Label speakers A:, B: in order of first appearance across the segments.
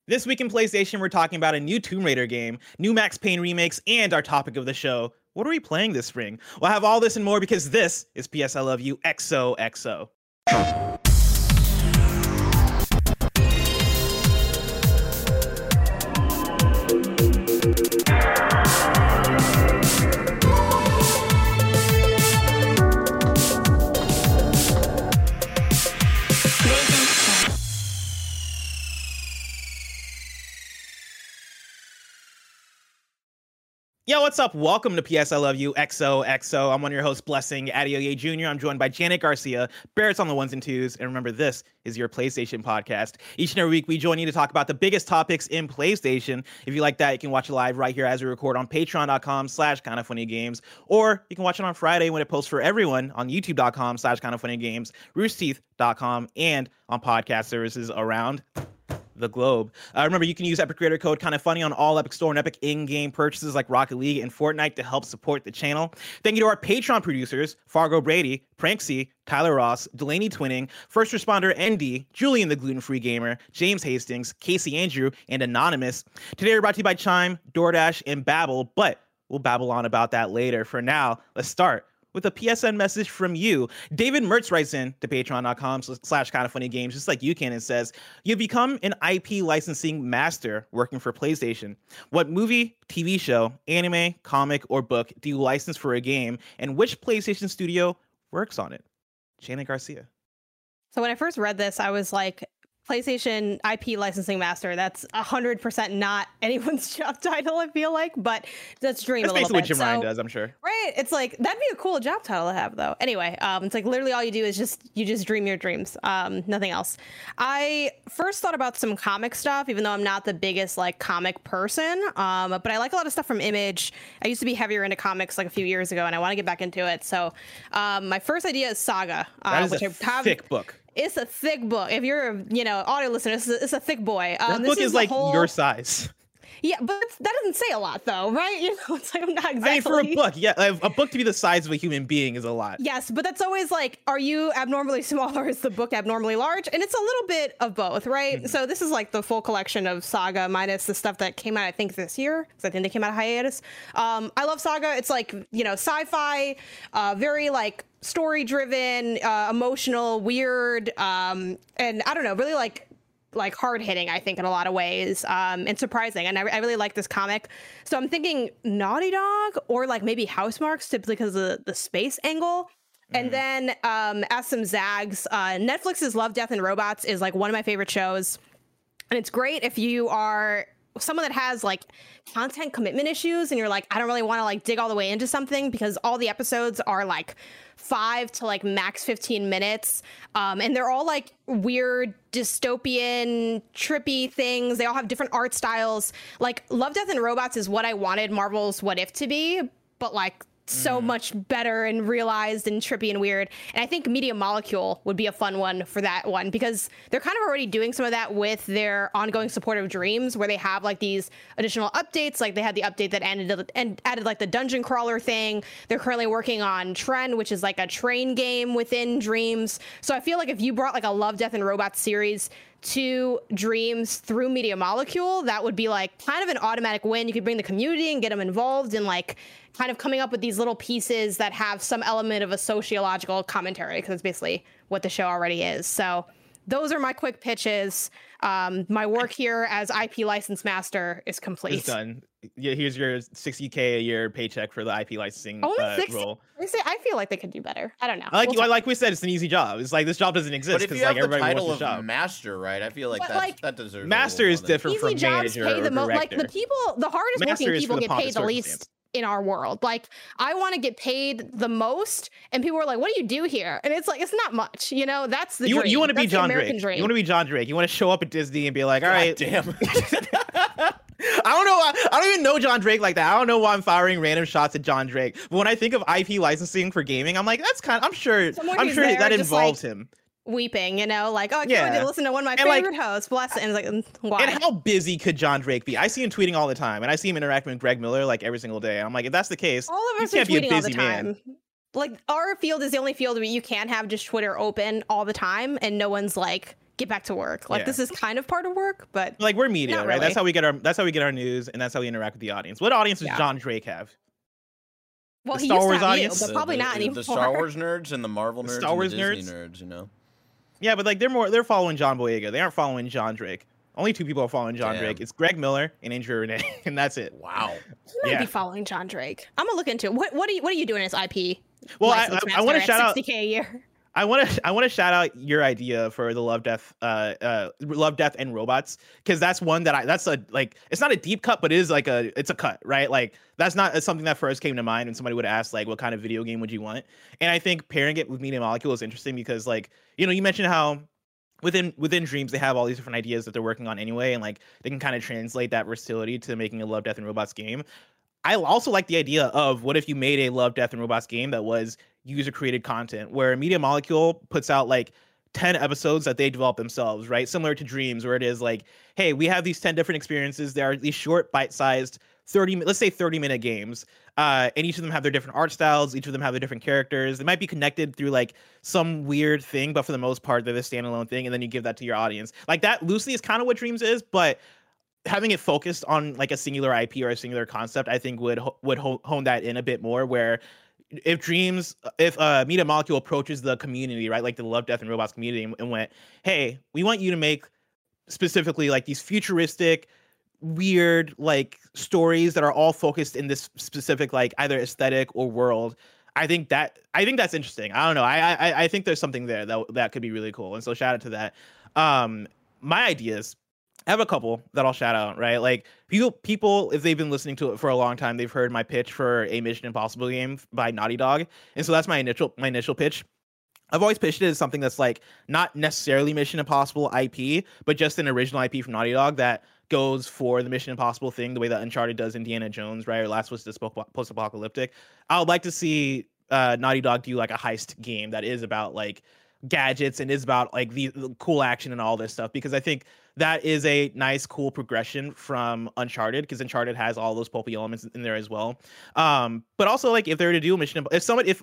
A: This week in PlayStation, we're talking about a new Tomb Raider game, new Max Payne remakes, and our topic of the show, what are we playing this spring? We'll have all this and more because this is PS I Love You XOXO. Yo, what's up? Welcome to PS I Love You XOXO. I'm one of your hosts, Blessing Adeoye Jr. I'm joined by Janet Garcia, Barrett's on the ones and twos. And remember, this is your PlayStation podcast. Each and every week, we join you to talk about the biggest topics in PlayStation. If you like that, you can watch it live right here as we record on patreon.com/kindafunnygames. Or you can watch it on Friday when it posts for everyone on youtube.com/kindafunnygames, roosterteeth.com, and on podcast services around the globe. Remember, you can use Epic Creator Code KindaFunny on all Epic Store and Epic in-game purchases like Rocket League and Fortnite to help support the channel. Thank you to our Patreon producers, Fargo Brady, Pranksy, Tyler Ross, Delaney Twinning, First Responder ND, Julian the Gluten-Free Gamer, James Hastings, Casey Andrew, and Anonymous. Today we're brought to you by Chime, DoorDash, and Babbel, but we'll babble on about that later. For now, let's start with a PSN message from you. David Mertz writes in to patreon.com/kindafunnygames, just like you can, and says, you've become an IP licensing master working for PlayStation. What movie, TV show, anime, comic, or book do you license for a game, and which PlayStation studio works on it? Janet Garcia.
B: So when I first read this, I was like, PlayStation IP licensing master. That's 100% not anyone's job title, I feel like, but that's dream a little bit.
A: That's basically what Jim Ryan does, I'm sure.
B: Right? It's like, that'd be a cool job title to have, though. Anyway, it's like literally all you do is you just dream your dreams. Nothing else. I first thought about some comic stuff, even though I'm not the biggest like comic person, but I like a lot of stuff from Image. I used to be heavier into comics like a few years ago, and I want to get back into it. So my first idea is Saga.
A: That is a thick book.
B: It's a thick book. If you're a audio listener, it's a thick boy.
A: This book is like your size.
B: Yeah, but that doesn't say a lot, though, right? It's like I'm not exactly.
A: I mean, for a book, yeah, a book to be the size of a human being is a lot.
B: Yes, but that's always like, are you abnormally small or is the book abnormally large? And it's a little bit of both, right? Mm-hmm. So this is like the full collection of Saga minus the stuff that came out, I think, this year, because I think they came out of hiatus. I love Saga. It's like sci-fi, very like story-driven, emotional, weird, and I don't know, really like hard-hitting, I think, in a lot of ways, and surprising. And I really like this comic. So I'm thinking Naughty Dog or like maybe Housemarque, simply because of the space angle. And then as some zags, Netflix's Love, Death, and Robots is like one of my favorite shows. And it's great if you are someone that has like content commitment issues and you're like, I don't really want to like dig all the way into something, because all the episodes are like 5 to like max 15 minutes. And they're all like weird dystopian trippy things. They all have different art styles. Like Love, Death, and Robots is what I wanted Marvel's What If to be, but like so much better and realized and trippy and weird. And I think Media Molecule would be a fun one for that one, because they're kind of already doing some of that with their ongoing support of Dreams, where they have like these additional updates. Like they had the update that added like the dungeon crawler thing. They're currently working on Tren, which is like a train game within Dreams. So I feel like if you brought like a Love, Death, and Robots series to Dreams through Media Molecule, that would be like kind of an automatic win. You could bring the community and get them involved in like kind of coming up with these little pieces that have some element of a sociological commentary, because it's basically what the show already is. So those are my quick pitches. My work here as IP license master is complete.
A: It's done. Yeah, here's your $60K a year paycheck for the IP licensing role.
B: I feel like they could do better. I don't know.
A: Like we said, it's an easy job. It's like this job doesn't exist.
C: But if you have the title of master, right? I feel like that deserves.
A: Master is different from manager or director.
B: Like the hardest working people get paid the least in our world. Like I want to get paid the most, and people are like, what do you do here? And it's like, it's not much, that's the dream.
A: You want to be John Drake. You want to be John Drake. You want to show up at Disney and be like, all right,
C: damn.
A: I don't know. I don't even know John Drake like that. I don't know why I'm firing random shots at John Drake. But when I think of IP licensing for gaming, I'm like, I'm sure that involves him
B: weeping, like, oh, I can't wait to listen to one of my favorite hosts. Bless it. And it's like, why?
A: And how busy could John Drake be? I see him tweeting all the time, and I see him interacting with Greg Miller like every single day. And I'm like, if that's the case,
B: all of us
A: you can't
B: are
A: be a
B: tweeting all
A: busy
B: the time.
A: Man.
B: Like our field is the only field where you can have just Twitter open all the time, and no one's like get back to work. Like this is kind of part of work, but
A: like we're media, right?
B: Really.
A: That's how we get our news, and that's how we interact with the audience. What audience does John Drake have?
B: Well, he Star Wars audience, but probably not anymore.
C: The Star Wars nerds and the Marvel nerds,
A: Star Wars
C: and the Disney nerds, you know.
A: Yeah, but like they're following John Boyega. They aren't following John Drake. Only 2 people are following John Drake. It's Greg Miller and Andrew Renee, and that's it.
C: Wow.
B: He might be following John Drake. I'm gonna look into it. What are you doing as IP?
A: Well, I want to shout out
B: $60K a year.
A: I want to shout out your idea for the Love, Death, and Robots, because that's one that that's a like it's not a deep cut, but it is like it's a cut, right? Like that's not something that first came to mind when somebody would ask like what kind of video game would you want, and I think pairing it with Media Molecule is interesting because like you mentioned how within Dreams they have all these different ideas that they're working on anyway, and like they can kind of translate that versatility to making a Love, Death, and Robots game. I also like the idea of what if you made a Love, Death, and Robots game that was user-created content, where Media Molecule puts out like 10 episodes that they develop themselves, right? Similar to Dreams, where it is like, hey, we have these 10 different experiences. There are these short, bite-sized 30-minute games, and each of them have their different art styles. Each of them have their different characters. They might be connected through like some weird thing, but for the most part, they're the standalone thing, and then you give that to your audience. Like that loosely is kind of what Dreams is, but having it focused on like a singular IP or a singular concept, I think would hone that in a bit more. Where if Media Molecule approaches the community, right, like the Love, Death, and Robots community, and went, hey, we want you to make specifically like these futuristic, weird like stories that are all focused in this specific like either aesthetic or world. I think that's interesting. I don't know. I think there's something there that could be really cool. And so shout out to that. My ideas. I have a couple that I'll shout out, right? Like people, if they've been listening to it for a long time, they've heard my pitch for a Mission Impossible game by Naughty Dog. And so that's my initial pitch. I've always pitched it as something that's like not necessarily Mission Impossible IP, but just an original IP from Naughty Dog that goes for the Mission Impossible thing, the way that Uncharted does Indiana Jones, right? Or Last was just post-apocalyptic. I would like to see Naughty Dog do like a heist game that is about like gadgets and is about like the cool action and all this stuff, because I think that is a nice, cool progression from Uncharted, because Uncharted has all those pulpy elements in there as well. But also, like, if they were to do a Mission, if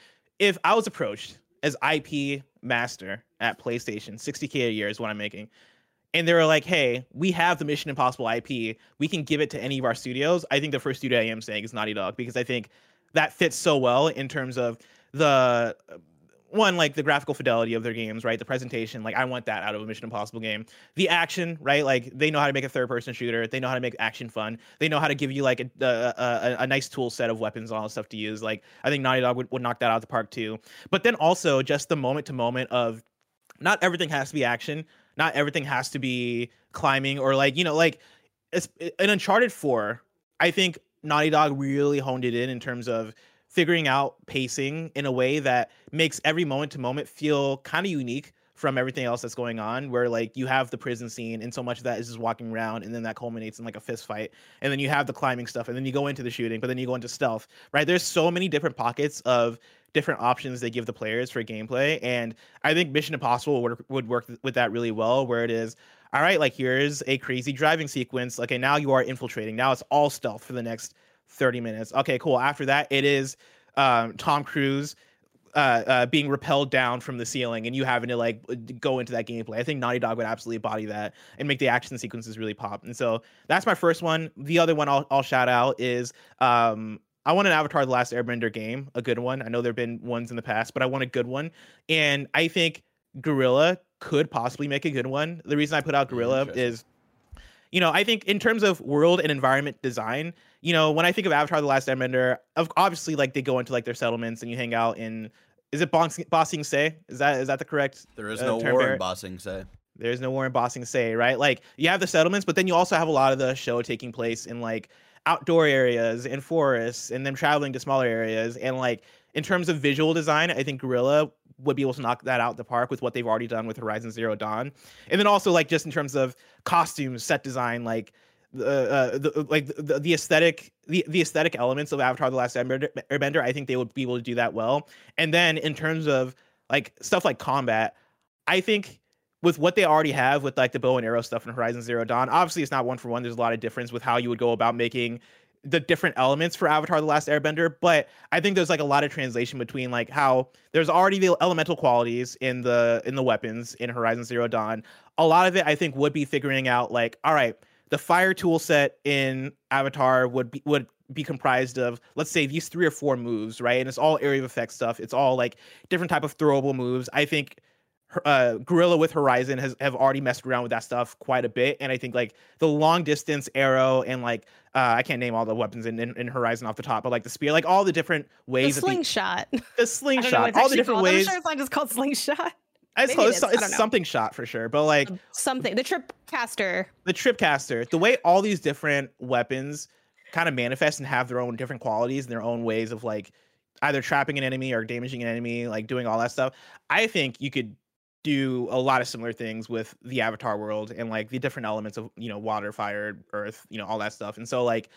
A: I was approached as IP master at PlayStation, $60K a year is what I'm making, and they were like, hey, we have the Mission Impossible IP, we can give it to any of our studios, I think the first studio I am saying is Naughty Dog, because I think that fits so well in terms of the one, like the graphical fidelity of their games, right? The presentation, like I want that out of a Mission Impossible game. The action, right? Like they know how to make a third-person shooter. They know how to make action fun. They know how to give you like a nice tool set of weapons and all that stuff to use. Like I think Naughty Dog would knock that out of the park too. But then also just the moment-to-moment of not everything has to be action. Not everything has to be climbing or like, like it's, in Uncharted 4, I think Naughty Dog really honed it in terms of figuring out pacing in a way that makes every moment to moment feel kind of unique from everything else that's going on, where like you have the prison scene and so much of that is just walking around, and then that culminates in like a fist fight, and then you have the climbing stuff, and then you go into the shooting, but then you go into stealth, right? There's so many different pockets of different options they give the players for gameplay, and I think Mission Impossible would work with that really well, where it is, all right, like here's a crazy driving sequence, okay, now you are infiltrating, now it's all stealth for the next 30 minutes. Okay, cool. After that, it is Tom Cruise being repelled down from the ceiling and you having to like go into that gameplay. I think Naughty Dog would absolutely embody that and make the action sequences really pop. And so that's my first one. The other one I'll shout out is I want an Avatar: The Last Airbender game, a good one. I know there have been ones in the past, but I want a good one. And I think Guerrilla could possibly make a good one. The reason I put out Guerrilla is, I think in terms of world and environment design, when I think of Avatar: The Last Airbender, obviously like they go into like their settlements and you hang out in, is it Ba Sing Se? Is that the correct?
C: There is no war in Ba Sing Se.
A: There's no war in Ba Sing Se, right? Like you have the settlements, but then you also have a lot of the show taking place in like outdoor areas and forests, and them traveling to smaller areas. And like in terms of visual design, I think Guerrilla would be able to knock that out the park with what they've already done with Horizon Zero Dawn. And then also like just in terms of costumes, set design, like the aesthetic, the aesthetic elements of Avatar: The Last Airbender, I think they would be able to do that well. And then in terms of like stuff like combat, I think with what they already have with like the bow and arrow stuff in Horizon Zero Dawn, obviously it's not one for one. There's a lot of difference with how you would go about making the different elements for Avatar: The Last Airbender, but I think there's like a lot of translation between like how there's already the elemental qualities in the weapons in Horizon Zero Dawn. A lot of it I think would be figuring out like, all right, the fire tool set in Avatar would be comprised of, let's say, these 3 or 4 moves, right? And it's all area of effect stuff. It's all like different type of throwable moves. I think Guerrilla with Horizon have already messed around with that stuff quite a bit, and I think like the long distance arrow and like I can't name all the weapons in Horizon off the top, but like the spear, like all the different ways.
B: The slingshot.
A: The slingshot. All the different ways.
B: I'm sure it's not just called slingshot.
A: It's something shot for sure, but like
B: something. The tripcaster.
A: The tripcaster. The way all these different weapons kind of manifest and have their own different qualities and their own ways of like either trapping an enemy or damaging an enemy, like doing all that stuff. I think you could do a lot of similar things with the Avatar world and like the different elements of, you know, water, fire, earth, you know, all that stuff. And so like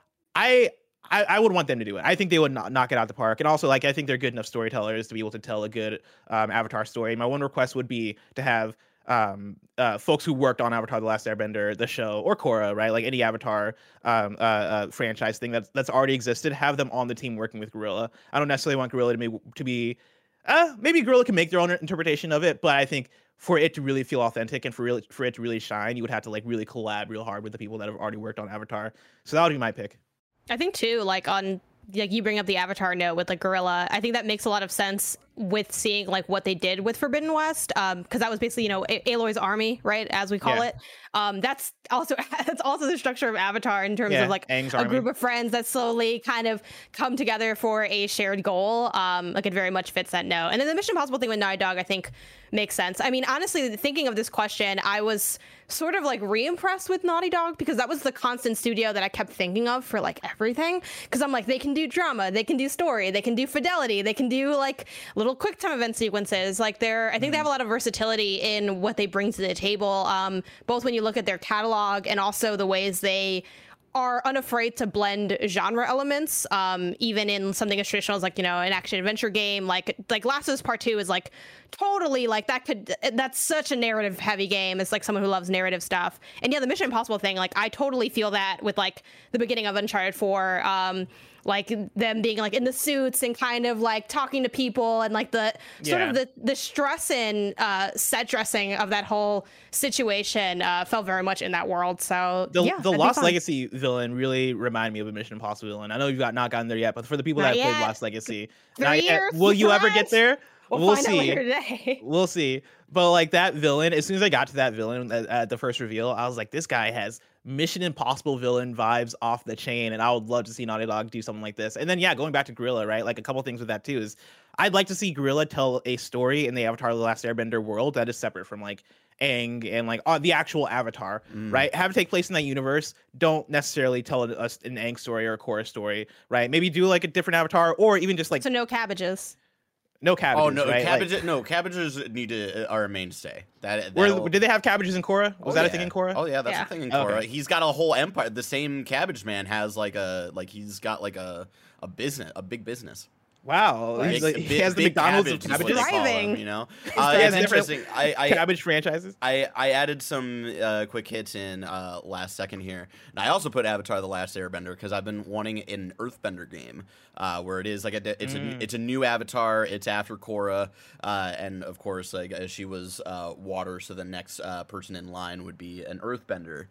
A: I would want them to do it. I think they would knock it out the park. And also like I think they're good enough storytellers to be able to tell a good Avatar story. My one request would be to have folks who worked on Avatar: The Last Airbender, the show, or Korra, right? Like any Avatar franchise thing that's already existed, have them on the team working with Guerrilla. I don't necessarily want Guerrilla to be maybe Guerrilla can make their own interpretation of it, but I think for it to really feel authentic and for it to really shine, you would have to like really collab real hard with the people that have already worked on Avatar. So that would be my pick.
B: I think too, like you bring up the Avatar note with like Guerrilla. I think that makes a lot of sense with seeing like what they did with Forbidden West, because that was basically, you know, Aloy's army, right, as we call it. That's also the structure of Avatar in terms of like
A: Aang's
B: a
A: army.
B: group of friends that slowly kind of come together for a shared goal. Like it very much fits that note. And then the Mission Impossible thing with Naughty Dog, I think makes sense. I mean, honestly, thinking of this question, I was sort of like re-impressed with Naughty Dog because that was the constant studio that I kept thinking of for like everything. Because I'm like, they can do drama, they can do story, they can do fidelity, they can do like little quick time event sequences. Like I think they have a lot of versatility in what they bring to the table, both when you look at their catalog and also the ways they are unafraid to blend genre elements, even in something as traditional as like, you know, an action adventure game. Like Last of Us Part 2 is like totally like that's such a narrative heavy game. It's like someone who loves narrative stuff. And yeah, the Mission Impossible thing, like I totally feel that with like the beginning of Uncharted 4, like them being like in the suits and kind of like talking to people and like the sort of the stress and set dressing of that whole situation felt very much in that world. So
A: the Lost Legacy villain really reminded me of a Mission Impossible villain. I know you've not gotten there yet, but for the people that have played Lost Legacy, will you ever get there?
B: We'll find out later today.
A: We'll see. But like that villain, as soon as I got to that villain at the first reveal, I was like, this guy has Mission Impossible villain vibes off the chain, and I would love to see Naughty Dog do something like this. And then going back to Guerrilla, right? Like a couple things with that too is I'd like to see Guerrilla tell a story in the Avatar: The Last Airbender world that is separate from like Aang and like the actual Avatar, right? Have it take place in that universe. Don't necessarily tell us an Aang story or a Korra story, right? Maybe do like a different Avatar, or even just like
B: so no cabbages.
A: No cabbages.
C: Oh no,
A: right?
C: cabbages! No, cabbages are a mainstay.
A: Did they have cabbages in Korra? Was that a thing in Korra?
C: Oh yeah, that's a thing in Korra. Okay. He's got a whole empire. The same Cabbage Man has he's got a business, a big business.
A: Wow, he has the McDonald's of cabbages.
B: Thriving.
C: You know, it's interesting. I
A: cabbage franchises.
C: I added some quick hits in last second here, and I also put Avatar: The Last Airbender because I've been wanting an Earthbender game where it is like it's a new Avatar. It's after Korra, and of course, like she was water, so the next person in line would be an Earthbender.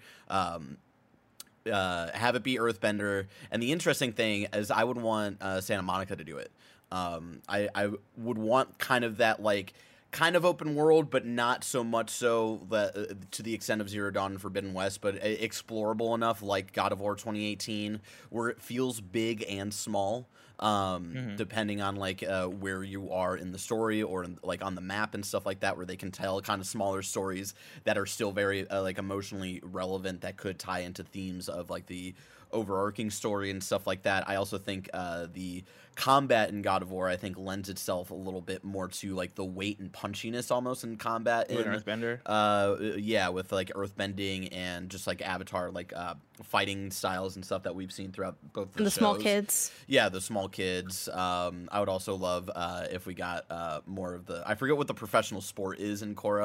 C: Have it be Earthbender, and the interesting thing is I would want Santa Monica to do it. I would want kind of that kind of open world, but not so much so that to the extent of Zero Dawn and Forbidden West, but explorable enough like God of War 2018, where it feels big and small. Depending on where you are in the story or on the map and stuff like that, where they can tell kind of smaller stories that are still very emotionally relevant that could tie into themes of the overarching story and stuff like that. I also think the combat in God of War lends itself a little bit more to the weight and punchiness almost in combat in
A: Earthbender.
C: With earthbending and just Avatar fighting styles and stuff that we've seen throughout both the shows.
B: Small kids.
C: Yeah, the small kids. I would also love if we got more of I forget what the professional sport is in Korra,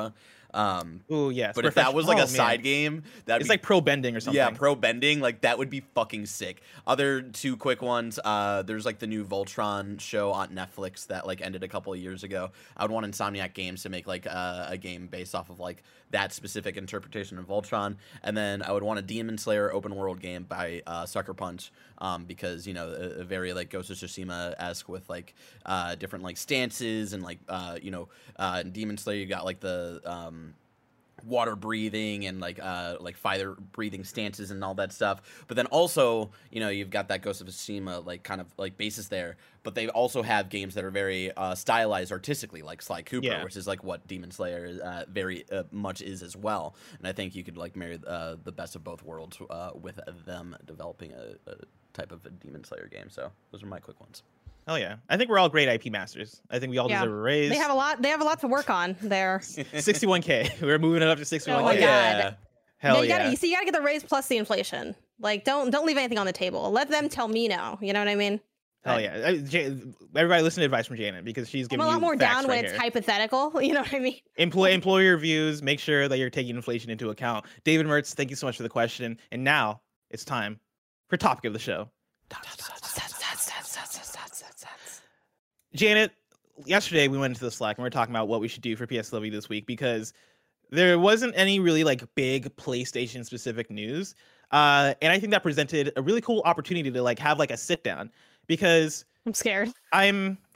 A: Ooh, yes.
C: But if that was like
A: Oh,
C: a
A: man.
C: side game,
A: It's like pro bending or something.
C: yeah, pro bending, like that would be fucking sick. Other two quick ones, there's like the new Voltron show on Netflix that like ended a couple of years ago. I would want Insomniac Games to make like a game based off of like that specific interpretation of Voltron, and then I would want a Demon Slayer open world game by Sucker Punch, because you know a very like Ghost of Tsushima-esque with like different like stances and like in Demon Slayer you got like the water breathing and like fire breathing stances and all that stuff, but then also you've got that Ghost of Tsushima like kind of like basis there, but they also have games that are very stylized artistically, like Sly Cooper, which is like what Demon Slayer very much is as well. And I think you could like marry the best of both worlds with them developing a type of a Demon Slayer game. So those are my quick ones.
A: Oh yeah, I think we're all great IP masters. I think we all deserve a raise.
B: They have a lot to work on there.
A: 61K. We're moving it up to 61K.
B: Oh my God.
A: Hell
B: you
A: yeah.
B: gotta get the raise plus the inflation. Like don't leave anything on the table. Let them tell me no. You know what I mean?
A: Hell yeah. Everybody listen to advice from Janet because she's giving
B: I'm a lot more
A: facts
B: down when
A: right
B: it's
A: here.
B: hypothetical. You know what I mean?
A: Employer reviews. Make sure that you're taking inflation into account. David Mertz, thank you so much for the question. And now it's time for topic of the show. Janet, yesterday we went into the Slack and we were talking about what we should do for PSLV this week because there wasn't any really like big PlayStation specific news. And I think that presented a really cool opportunity to like have like a sit down because
B: I'm scared.
A: I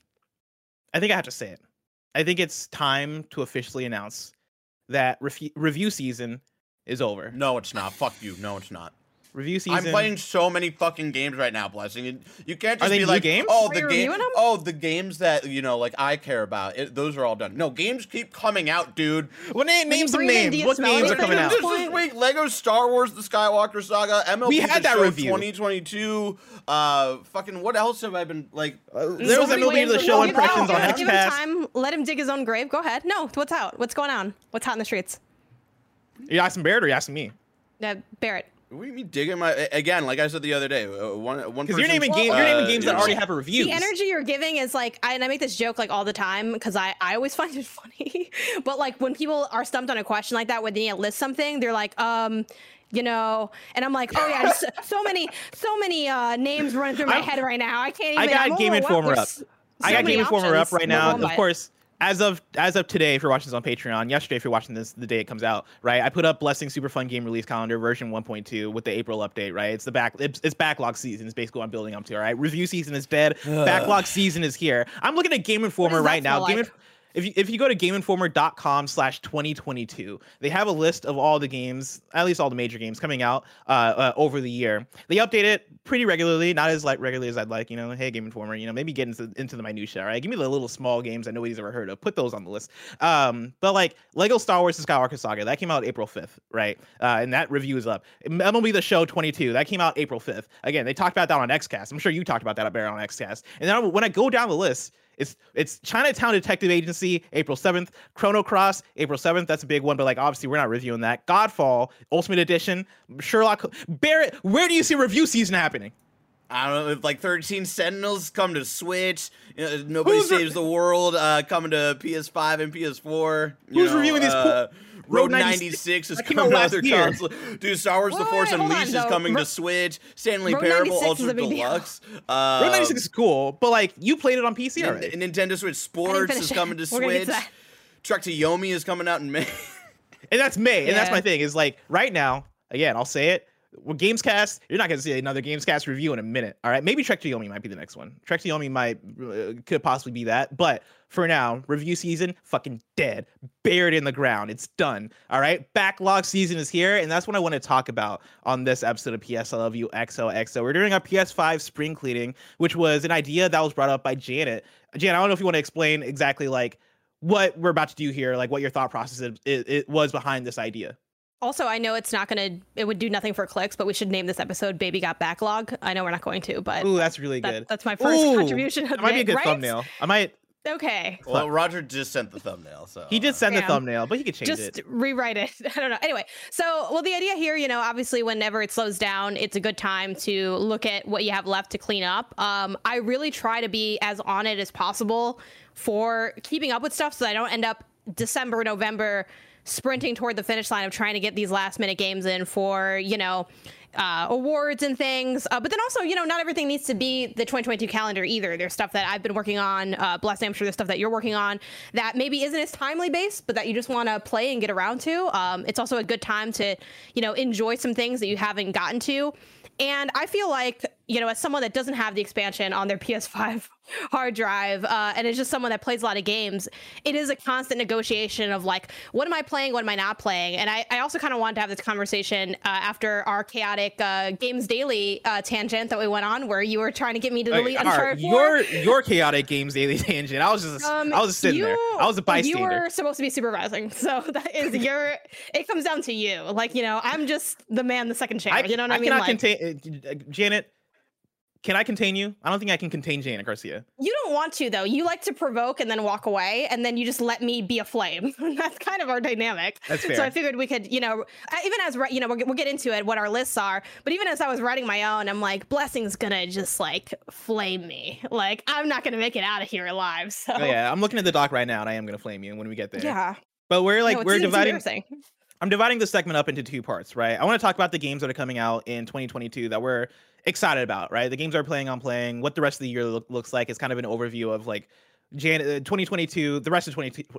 A: think I have to say it. I think it's time to officially announce that review season is over.
C: No, it's not. Fuck you. No, it's not.
A: Review season.
C: I'm playing so many fucking games right now, Blessing. You can't just
A: Are they
C: be
A: new
C: like,
A: games?
C: oh,
B: Are
C: the
B: you
C: game,
B: reviewing them?
C: oh, the games that like I care about. Those are all done. No, games keep coming out, dude.
A: Well, name some
B: bring in
A: names. What games are
B: Diasmelo,
A: coming out?
C: This week, Lego Star Wars: The Skywalker Saga, MLB
A: We had
C: The
A: that
C: Show
A: review.
C: 2022. Fucking what else have I been like?
A: There was MLB The Show impressions on
B: Give him
A: XCast.
B: time. Let him dig his own grave. Go ahead. No, what's out? What's going on? What's hot in the streets?
A: You asking Barrett or you asking me?
B: Barrett.
C: What do you mean digging my again? Like I said the other day, one
A: Because you're naming games that already have a review.
B: The energy you're giving is like, and I make this joke like all the time because I always find it funny. But like when people are stumped on a question like that, when they need to list something, they're like, and I'm like, oh yeah, just so many names running through my head right now. I can't even.
A: I got Game Informer up. I got Game Informer up right now. Of course, as of today, if you're watching this on Patreon, yesterday, if you're watching this the day it comes out, right? I put up Blessing Super Fun Game Release Calendar version 1.2 with the April update, right? It's it's backlog season. It's basically what I'm building up to, all right? Review season is dead. Backlog season is here. I'm looking at Game Informer right now.
B: Like?
A: If you go to GameInformer.com/2022, they have a list of all the games, at least all the major games coming out over the year. They update it pretty regularly, not as regularly as I'd like. Hey, Game Informer, maybe get into the minutia. Right, give me the little small games that nobody's ever heard of. Put those on the list. But like Lego Star Wars: The Skywalker Saga, that came out April 5th, right? And that review is up. MLB The Show 22, that came out April 5th. Again, they talked about that on XCast. I'm sure you talked about that up there on XCast. And then when I go down the list. It's Chinatown Detective Agency, April 7th. Chrono Cross, April 7th. That's a big one, but obviously we're not reviewing that. Godfall, Ultimate Edition, Sherlock. Barrett, where do you see review season happening?
C: I don't know if 13 Sentinels come to Switch. Nobody Saves the World coming to PS5 and PS4.
A: Who's reviewing these?
C: Road 96 is coming to other console. Dude, Star Wars: The Force Unleashed is coming to Switch. Stanley Parable Ultra Deluxe.
A: Road 96 is cool, but you played it on PC already.
C: Nintendo Switch Sports is coming to Switch. Trek to Yomi is coming out in May.
A: And that's May. And that's my thing. Is right now, again, I'll say it. Well, Gamescast, you're not going to see another Gamescast review in a minute. All right, maybe Trek to Yomi might be the next one. Trek to Yomi could possibly be that, but for now, review season fucking dead, buried in the ground. It's done. All right, backlog season is here, and that's what I want to talk about on this episode of PS I Love You XOXO. We're doing our PS5 spring cleaning, which was an idea that was brought up by Janet. Janet, I don't know if you want to explain exactly what we're about to do here, what your thought process it was behind this idea.
B: Also, I know it would do nothing for clicks, but we should name this episode Baby Got Backlog. I know we're not going to, but
A: ooh, that's really good.
B: That's my first contribution.
A: That might be a good thumbnail. I might.
B: Okay.
C: Well, Roger just sent the thumbnail, so
A: he did send the thumbnail, but he could change it.
B: Just rewrite it. I don't know. Anyway, so the idea here, obviously whenever it slows down, it's a good time to look at what you have left to clean up. I really try to be as on it as possible for keeping up with stuff so I don't end up December, November sprinting toward the finish line of trying to get these last minute games in for, awards and things. But then also, not everything needs to be the 2022 calendar either. There's stuff that I've been working on. Blessing, I'm sure there's stuff that you're working on that maybe isn't as timely based, but that you just want to play and get around to. It's also a good time to, enjoy some things that you haven't gotten to. And I feel like, as someone that doesn't have the expansion on their PS5 hard drive, and is just someone that plays a lot of games, it is a constant negotiation of like, what am I playing? What am I not playing? And I also kind of wanted to have this conversation after our chaotic Games Daily tangent that we went on, where you were trying to get me to delete Uncharted 4.
A: Your chaotic Games Daily tangent. I was just sitting there. I was a bystander.
B: You were supposed to be supervising, so that is it comes down to you. Like, I'm just the man, the second chair. You know what I mean?
A: I cannot contain Janet. Can I contain you? I don't think I can contain Janet Garcia.
B: You don't want to, though. You like to provoke and then walk away, and then you just let me be a flame. That's kind of our dynamic.
A: That's fair.
B: So I figured we could, even as, we'll get into it, what our lists are, but even as I was writing my own, I'm like, Blessing's gonna just, like, flame me. Like, I'm not gonna make it out of here alive, so.
A: Oh, yeah, I'm looking at the doc right now, and I am gonna flame you when we get there.
B: Yeah.
A: But we're dividing... I'm dividing the segment up into two parts, right? I want to talk about the games that are coming out in 2022 that we're excited about, right? The games are playing on playing, what the rest of the year looks like. It's kind of an overview of like 2022, the rest of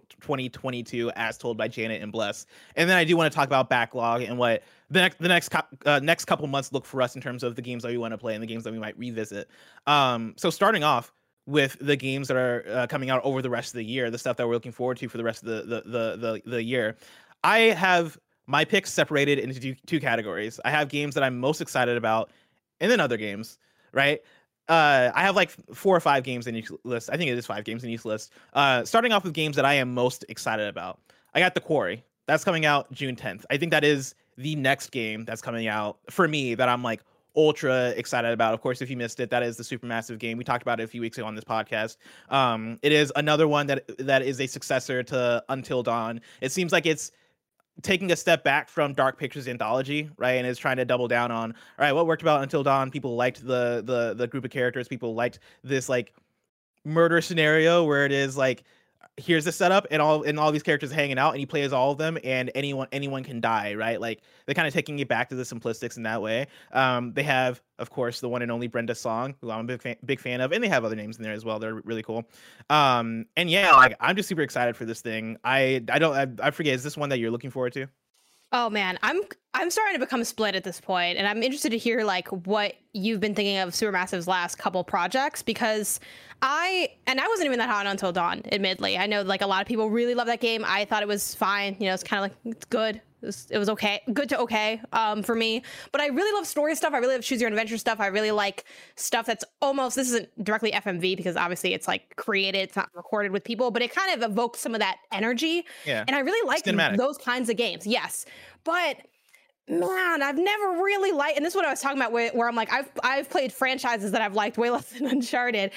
A: 2022 as told by Janet and Bless. And then I do want to talk about backlog and what the next couple months look for us in terms of the games that we want to play and the games that we might revisit. So starting off with the games that are coming out over the rest of the year, the stuff that we're looking forward to for the rest of the year. I have my picks separated into two categories. I have games that I'm most excited about, and then other games, right? I have like 4 or 5 games in each list. I think it is 5 games in each list. Starting off with games that I am most excited about. I got The Quarry. That's coming out June 10th. I think that is the next game that's coming out for me that I'm like ultra excited about. Of course, if you missed it, that is the Supermassive game. We talked about it a few weeks ago on this podcast. It is another one that is a successor to Until Dawn. It seems like it's taking a step back from Dark Pictures Anthology, right, and is trying to double down on, all right, what worked about Until Dawn? People liked the group of characters. People liked this like murder scenario where it is like, here's the setup and all these characters hanging out, and you play as all of them, and anyone can die, right? Like they're kind of taking it back to the simplistics in that way. They have, of course, the one and only Brenda Song, who I'm a big fan of, and they have other names in there as well. They're really cool. And yeah, like I'm just super excited for this thing. I forget, is this one that you're looking forward to?
B: Oh man, I'm starting to become split at this point, and I'm interested to hear like what you've been thinking of Supermassive's last couple projects, because I wasn't even that hot on Until Dawn, admittedly. I know like a lot of people really love that game. I thought it was fine. It's kind of like, it's good. It was okay, good to okay for me. But I really love story stuff. I really love choose your own adventure stuff. I really like stuff that's almost, this isn't directly FMV because obviously it's like created, it's not recorded with people, but it kind of evokes some of that energy.
A: Yeah.
B: And I really like those kinds of games. Yes. But man, I've never really liked, and this is what I was talking about where I'm like, I've played franchises that I've liked way less than Uncharted.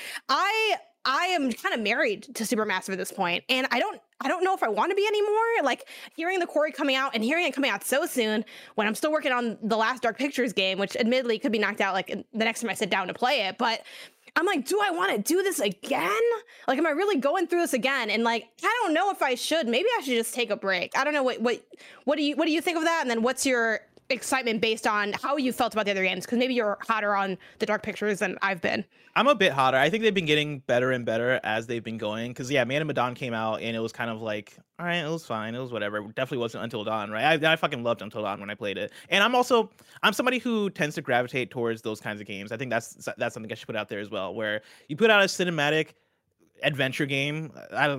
B: I am kind of married to Supermassive at this point, and I don't know if I want to be anymore. Like hearing The Quarry coming out and hearing it coming out so soon when I'm still working on the last Dark Pictures game, which admittedly could be knocked out like the next time I sit down to play it. But I'm like, do I want to do this again? Like, am I really going through this again? And like, I don't know if I should. Maybe I should just take a break. I don't know what do you think of that? And then what's your excitement based on how you felt about the other games? Because maybe you're hotter on the Dark Pictures than I've been.
A: I'm a bit hotter. I think they've been getting better and better as they've been going. Because yeah, Man of Medan came out and it was kind of like, all right, it was fine, it was whatever. It definitely wasn't Until Dawn, right? I fucking loved Until Dawn when I played it. And I'm somebody who tends to gravitate towards those kinds of games. I think that's something I should put out there as well, where you put out a cinematic adventure game.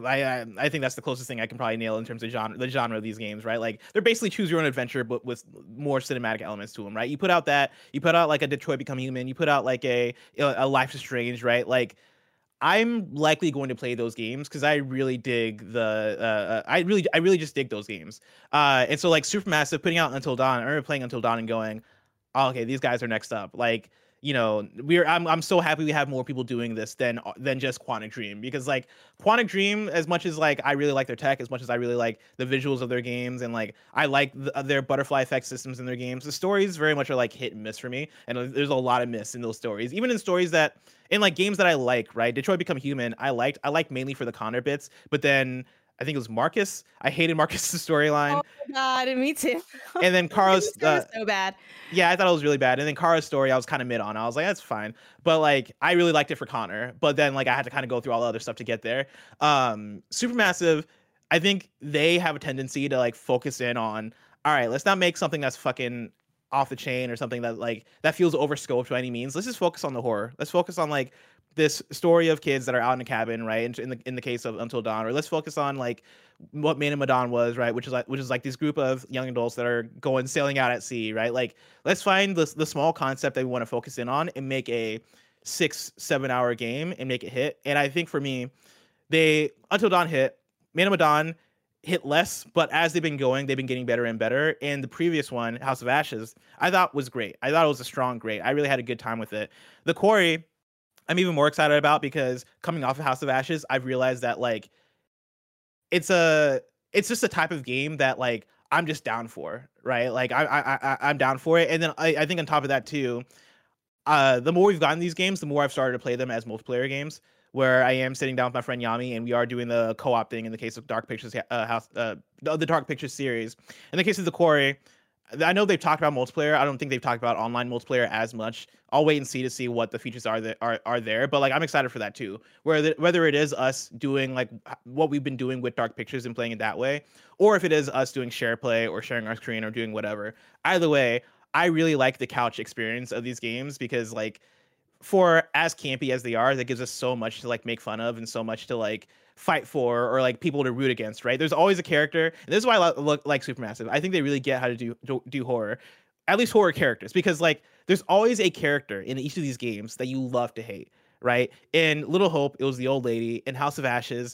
A: I think that's the closest thing I can probably nail in terms of the genre of these games, right? Like they're basically choose your own adventure, but with more cinematic elements to them, right? You put out like a Detroit Become Human, you put out like a Life is Strange, right? Like I'm likely going to play those games because I really dig I really just dig those games. And so like Supermassive putting out Until Dawn, I remember playing Until Dawn and going, oh, okay, these guys are next up. Like, I'm so happy we have more people doing this than just Quantic Dream, because like Quantic Dream, as much as like I really like their tech, as much as I really like the visuals of their games, and like I like their butterfly effect systems in their games, the stories very much are like hit and miss for me, and there's a lot of miss in those stories, even in stories that in like games that I like, right? Detroit Become Human, I liked mainly for the Connor bits, but then I think it was Marcus. I hated Marcus's storyline.
B: Oh my god, me too.
A: And then Kara's
B: It was so bad.
A: yeah, I thought it was really bad. And then Kara's story, I was kind of mid on. I was like, that's fine. But like, I really liked it for Connor. But then like, I had to kind of go through all the other stuff to get there. Supermassive, I think they have a tendency to like focus in on, all right, let's not make something that's fucking off the chain or something that like that feels overscoped by any means. Let's just focus on the horror. Let's focus on like this story of kids that are out in a cabin, right? In the case of Until Dawn, or let's focus on like what Main and Madon was, right? Which is like this group of young adults that are going sailing out at sea, right? Like let's find the small concept that we want to focus in on and make a 6-7 hour game and make it hit. And I think for me, they Until Dawn hit, Main and Madon hit less, but as they've been going, they've been getting better and better. And the previous one, House of Ashes, I thought was great. I thought it was a strong great. I really had a good time with it. The Quarry, I'm even more excited about because coming off of House of Ashes, I've realized that like it's just a type of game that like I'm just down for, right? Like I'm down for it. And then I think on top of that too, the more we've gotten these games, the more I've started to play them as multiplayer games, where I am sitting down with my friend Yami and we are doing the co-op thing in the case of Dark Pictures the Dark Pictures series. In the case of the Quarry, I know they've talked about multiplayer. I don't think they've talked about online multiplayer as much. I'll wait and see to see what the features are that are there. But like I'm excited for that too. Whether it is us doing like what we've been doing with Dark Pictures and playing it that way, or if it is us doing share play or sharing our screen or doing whatever. Either way, I really like the couch experience of these games because like for as campy as they are, that gives us so much to like make fun of and so much to like fight for or like people to root against, right? There's always a character, and this is why I like Supermassive. I think they really get how to do horror, at least horror characters, because like there's always a character in each of these games that you love to hate, right? In Little Hope, it was the old lady. In House of Ashes,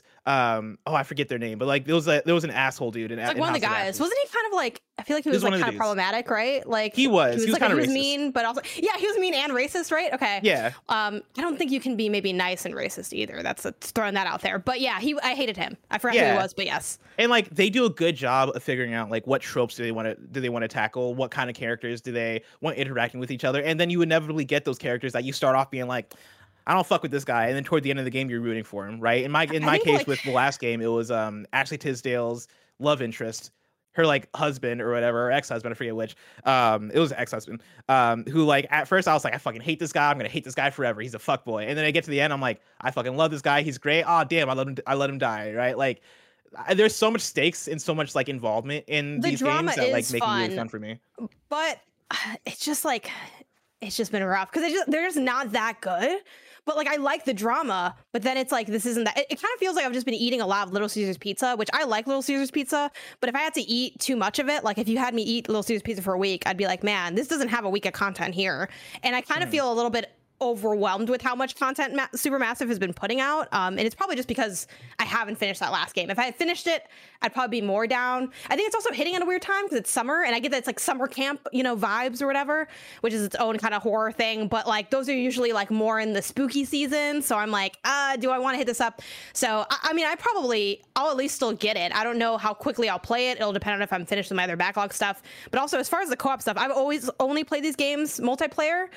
A: I forget their name, but like there was an asshole dude in,
B: It's like
A: in
B: one
A: House
B: of the guys.
A: Ashes.
B: Wasn't he kind of like, I feel like he was
A: one
B: like
A: of the
B: kind of
A: dudes.
B: problematic, right? Like
A: He was
B: like,
A: kind of
B: he was
A: racist.
B: mean, but also yeah, he was mean and racist, right? Okay.
A: Yeah.
B: I don't think you can be maybe nice and racist either. That's throwing that out there. But yeah, I hated him. I forgot who
A: Yeah.
B: he was, but yes.
A: And like they do a good job of figuring out like what tropes do they want to tackle, what kind of characters do they want interacting with each other, and then you inevitably get those characters that you start off being like, I don't fuck with this guy, and then toward the end of the game you're rooting for him, right? In my
B: think,
A: case
B: like-
A: with the last game, it was Ashley Tisdale's love interest, her like husband or whatever, or ex-husband, I forget which. It was ex-husband. Who like at first I was like, I fucking hate this guy. I'm gonna hate this guy forever. He's a fuckboy. And then I get to the end, I'm like, I fucking love this guy. He's great. Oh damn, I let him die, right? Like there's so much stakes and so much like involvement in
B: The
A: these
B: drama
A: games that like
B: is
A: make it really
B: fun.
A: fun for me.
B: But it's just like it's just been rough because they're just not that good. But like I like the drama, but then it's like this isn't that. It kind of feels like I've just been eating a lot of Little Caesars pizza, which I like Little Caesars pizza. But if I had to eat too much of it, like if you had me eat Little Caesars pizza for a week, I'd be like, man, this doesn't have a week of content here. And I kind of feel a little bit overwhelmed with how much content Supermassive has been putting out, and it's probably just because I haven't finished that last game. If I had finished it, I'd probably be more down. I think it's also hitting at a weird time because it's summer, and I get that it's like summer camp, vibes or whatever, which is its own kind of horror thing. But like those are usually like more in the spooky season, so I'm like, do I want to hit this up? So I mean, I'll at least still get it. I don't know how quickly I'll play it. It'll depend on if I'm finished with my other backlog stuff. But also as far as the co-op stuff, I've always only played these games multiplayer.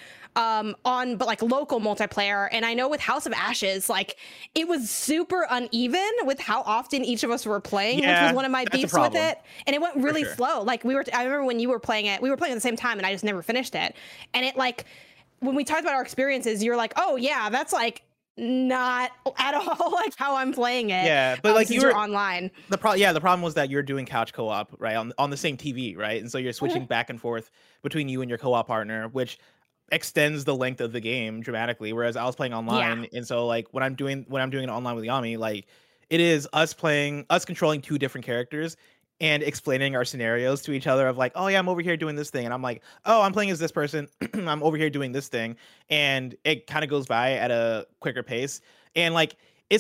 B: But like local multiplayer, and I know with House of Ashes, like it was super uneven with how often each of us were playing, which was one of my beefs with it, and it went really slow. Like I remember when you were playing it, we were playing at the same time, and I just never finished it. And it like when we talked about our experiences, you're like, oh yeah, that's like not at all like how I'm playing it.
A: Yeah, but like
B: you were online.
A: The problem was that you're doing couch co-op, right, on the same TV, right, and so you're switching back and forth between you and your co-op partner, which extends the length of the game dramatically. Whereas I was playing online, and so like when I'm doing it online with Yami, like it is us controlling two different characters and explaining our scenarios to each other of like, oh yeah, I'm over here doing this thing, and I'm like, oh, I'm playing as this person, I'm over here doing this thing, and it kind of goes by at a quicker pace. And like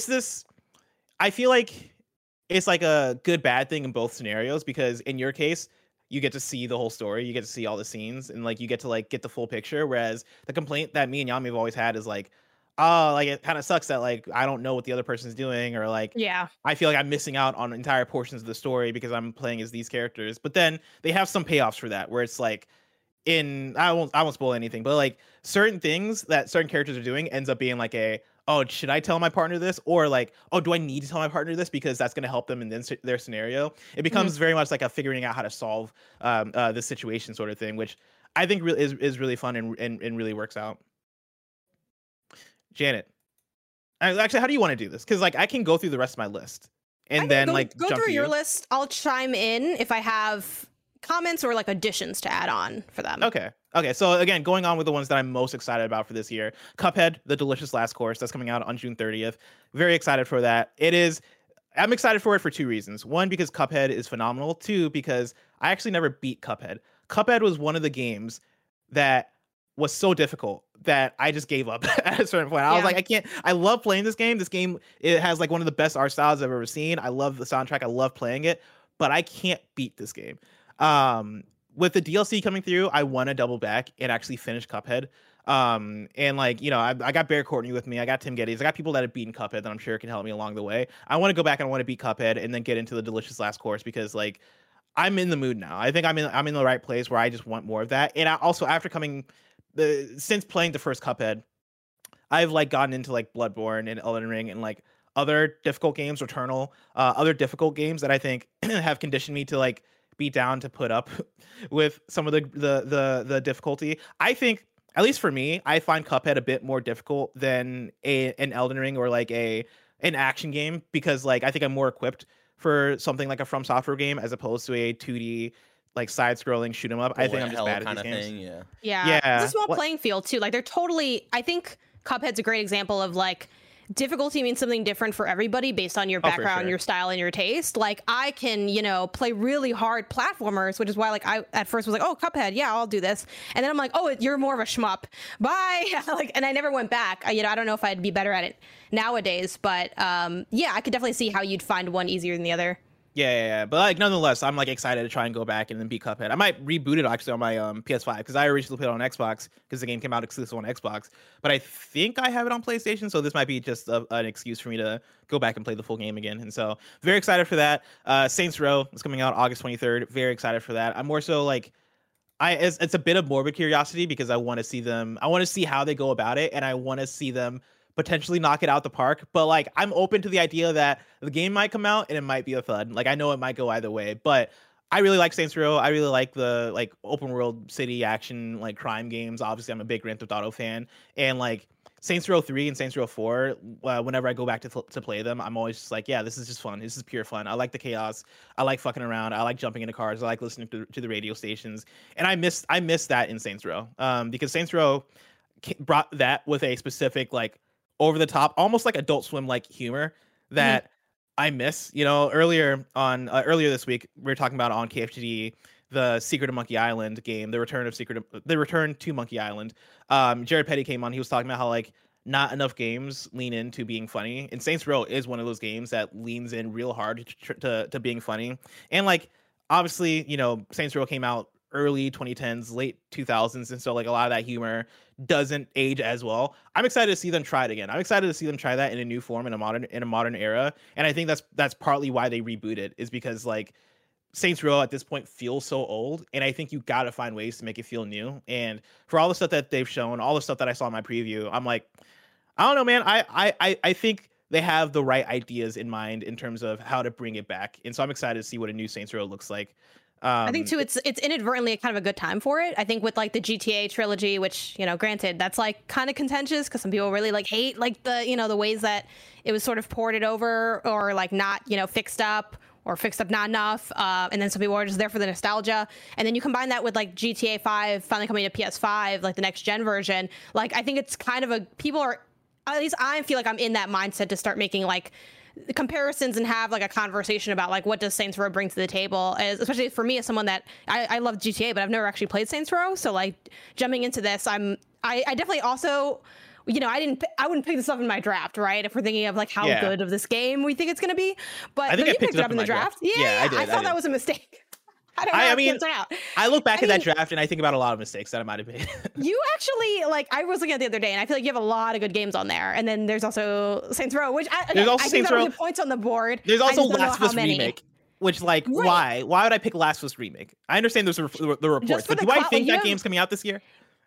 A: I feel like it's like a good bad thing in both scenarios, because in your case you get to see the whole story, you get to see all the scenes, and like you get to like get the full picture. Whereas the complaint that me and Yami have always had is like, oh, like it kind of sucks that like I don't know what the other person's doing, or like I feel like I'm missing out on entire portions of the story because I'm playing as these characters. But then they have some payoffs for that, where it's like I won't spoil anything, but like certain things that certain characters are doing ends up being like oh, should I tell my partner this? Or like, oh, do I need to tell my partner this because that's going to help them in their scenario? It becomes very much like a figuring out how to solve this situation sort of thing, which I think is really fun and really works out. Janet, actually, how do you want to do this? Because like I can go through the rest of my list and then
B: go through your list. I'll chime in if I have comments or like additions to add on for them.
A: Okay, so again, going on with the ones that I'm most excited about for this year, Cuphead, The Delicious Last Course, that's coming out on June 30th. Very excited for that. I'm excited for it for two reasons. One, because Cuphead is phenomenal. Two, because I actually never beat Cuphead. Cuphead was one of the games that was so difficult that I just gave up at a certain point. I was like, I love playing this game. This game, it has like one of the best art styles I've ever seen. I love the soundtrack. I love playing it, but I can't beat this game. With the DLC coming through, I want to double back and actually finish Cuphead. And like, you know, I got Bear Courtney with me. I got Tim Geddes. I got people that have beaten Cuphead that I'm sure can help me along the way. I want to go back and I want to beat Cuphead and then get into the Delicious Last Course because like I'm in the mood now. I think I'm in the right place where I just want more of that. And I also, since playing the first Cuphead, I've like gotten into like Bloodborne and Elden Ring and like other difficult games, Returnal, other difficult games that I think have conditioned me to like be down to put up with some of the difficulty. I think, at least for me, I find Cuphead a bit more difficult than an Elden Ring or like an action game because like I think I'm more equipped for something like a From Software game as opposed to a 2D like side-scrolling shoot 'em up. I think I'm just bad at these games.
B: Yeah. It's a small playing field too. Like they're totally. I think Cuphead's a great example of like difficulty means something different for everybody based on your background, your style, and your taste. Like I can, you know, play really hard platformers, which is why like I at first was like, oh, Cuphead, yeah, I'll do this, and then I'm like, oh, you're more of a shmup. Bye. Like, and I never went back. You know, I don't know if I'd be better at it nowadays, but yeah, I could definitely see how you'd find one easier than the other.
A: Yeah. But like, nonetheless, I'm like excited to try and go back and then beat Cuphead. I might reboot it actually on my PS5 because I originally played it on Xbox because the game came out exclusive on Xbox. But I think I have it on PlayStation, so this might be just an excuse for me to go back and play the full game again. And so, very excited for that. Saints Row is coming out August 23rd. Very excited for that. I'm more so like, it's a bit of morbid curiosity because I want to see them. I want to see how they go about it, and I want to see them potentially knock it out the park. But like I'm open to the idea that the game might come out and it might be a thud. Like I know it might go either way, but I really like Saints Row. I really like the like open world city action like crime games. Obviously I'm a big Grand Theft Auto fan, and like Saints Row 3 and Saints Row 4, whenever I go back to play them, I'm always just like, yeah, this is just fun. This is pure fun. I like the chaos. I like fucking around. I like jumping into cars. I like listening to the radio stations. And I miss that in Saints Row because Saints Row brought that with a specific like over the top, almost like Adult Swim like humor that I miss. You know, earlier this week we were talking about on KFGD the Secret of Monkey Island game, the return to Monkey Island. Jared Petty came on. He was talking about how like not enough games lean into being funny, and Saints Row is one of those games that leans in real hard to being funny. And like obviously, you know, Saints Row came out early 2010s, late 2000s, and so like a lot of that humor doesn't age as well. I'm excited to see them try it again. I'm excited to see them try that in a new form in a modern era, and I think that's partly why they reboot it, is because like Saints Row at this point feels so old, and I think you got to find ways to make it feel new. And for all the stuff that they've shown, all the stuff that I saw in my preview, I'm like, I don't know, man. I think they have the right ideas in mind in terms of how to bring it back, and so I'm excited to see what a new Saints Row looks like.
B: I think too, it's inadvertently kind of a good time for it. I think with like the GTA trilogy, which, you know, granted, that's like kind of contentious because some people really like hate like the, you know, the ways that it was sort of ported over or like not, you know, fixed up or fixed up not enough. And then some people are just there for the nostalgia. And then you combine that with like GTA 5 finally coming to PS5, like the next gen version. Like, I think it's kind of people are, at least I feel like I'm in that mindset to start making like comparisons and have like a conversation about like what does Saints Row bring to the table, especially for me as someone that I love GTA, but I've never actually played Saints Row. So like jumping into this, I definitely also, you know, I wouldn't pick this up in my draft, right? If we're thinking of like how good of this game we think it's going to be, but
A: you
B: picked it up in the draft. Yeah, I thought that was a mistake. I mean,
A: I look back at that draft and I think about a lot of mistakes that I might have made.
B: You actually, like, I was looking at the other day and I feel like you have a lot of good games on there. And then there's also Saints Row, which I think that'll get points on the board.
A: There's also Last of Us Remake, which like, why would I pick Last of Us Remake? I understand there's the reports, but do I think that game's coming out this year?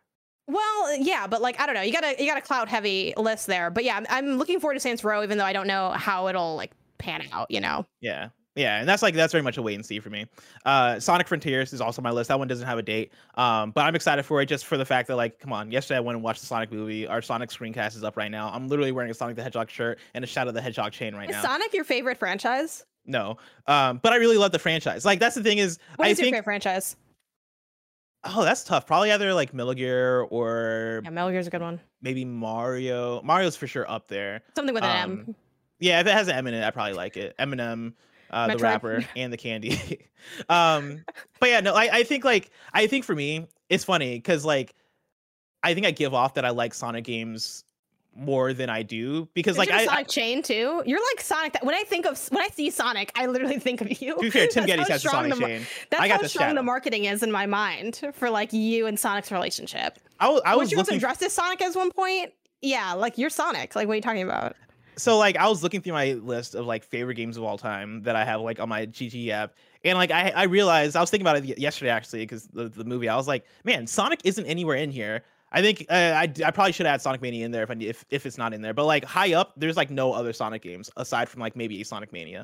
B: Well, yeah, but like I don't know, you got a cloud heavy list there, but yeah, I'm looking forward to Saints Row, even though I don't know how it'll like pan out, you know.
A: Yeah. Yeah, and that's very much a wait and see for me. Sonic Frontiers is also on my list. That one doesn't have a date, but I'm excited for it just for the fact that, like, come on, yesterday I went and watched the Sonic movie. Our Sonic screencast is up right now. I'm literally wearing a Sonic the Hedgehog shirt and a Shadow the Hedgehog chain right now.
B: Is Sonic your favorite franchise?
A: No, but I really love the franchise. Like, that's the thing is,
B: What is
A: I
B: your
A: think
B: favorite franchise?
A: oh, that's tough. Probably either like Metal Gear or
B: Yeah, Metal Gear's a good one.
A: maybe Mario. Mario's for sure up there.
B: Something with an
A: Um,
B: M.
A: Yeah, if it has an M in it, I probably like it. Eminem, the
B: Metroid.
A: rapper, and the candy. But yeah, no, I think for me, it's funny because like I think I give off that I like Sonic games more than I do because like
B: You're
A: I
B: Sonic chain too. You're like Sonic. When I see Sonic, I literally think of you.
A: to be fair, Tim
B: That's
A: Geddes
B: how
A: has the
B: strong
A: Sonic
B: mar-
A: chain.
B: That's
A: I got
B: how
A: the
B: strong
A: Shadow.
B: the marketing is in my mind for like you and Sonic's relationship.
A: I
B: Was
A: was
B: you also
A: looking
B: dressed as Sonic at one point? Yeah, like you're Sonic. Like what are you talking about?
A: so like I was looking through my list of like favorite games of all time that I have like on my GG app, and like I realized I was thinking about it yesterday actually because the movie I was like, man, Sonic isn't anywhere in here. I think I probably should add Sonic Mania in there if it's not in there, but like high up, there's like no other Sonic games aside from like maybe Sonic Mania,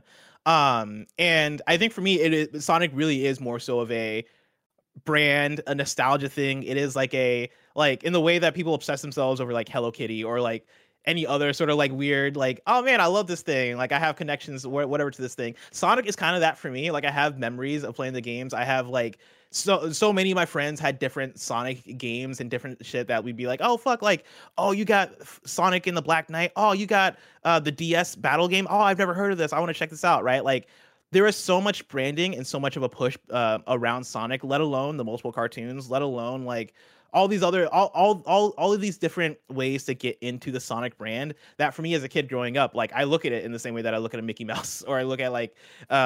A: and I think for me Sonic really is more so of a brand, a nostalgia thing. It is like like in the way that people obsess themselves over like Hello Kitty or like any other sort of like weird like, oh man, I love this thing, like I have connections whatever to this thing. Sonic is kind of that for me. Like I have memories of playing the games. I have like so many of my friends had different Sonic games and different shit that we'd be like, oh fuck, like, oh, you got Sonic in the Black Knight, oh, you got the DS battle game, oh, I've never heard of this, I want to check this out, right? Like there is so much branding and so much of a push around Sonic, let alone the multiple cartoons, let alone like all these other all of these different ways to get into the Sonic brand that for me as a kid growing up, like I look at it in the same way that I look at a Mickey Mouse or I look at like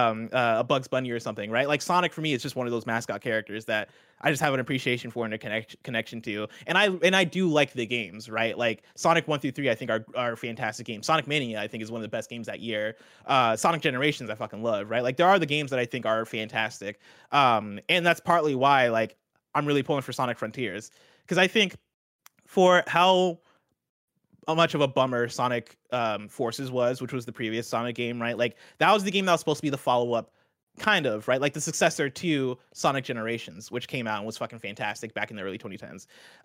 A: a Bugs Bunny or something, right? Like Sonic for me is just one of those mascot characters that I just have an appreciation for and a connection to. And I do like the games, right? Like Sonic 1 through 3 I think are fantastic games. Sonic Mania I think is one of the best games that year. Sonic Generations I fucking love, right? Like there are the games that I think are fantastic. And that's partly why like I'm really pulling for Sonic Frontiers because I think for how much of a bummer Sonic Forces was, which was the previous Sonic game, right? Like that was the game that was supposed to be the follow-up, kind of, right? Like the successor to Sonic Generations, which came out and was fucking fantastic back in the early 2010s.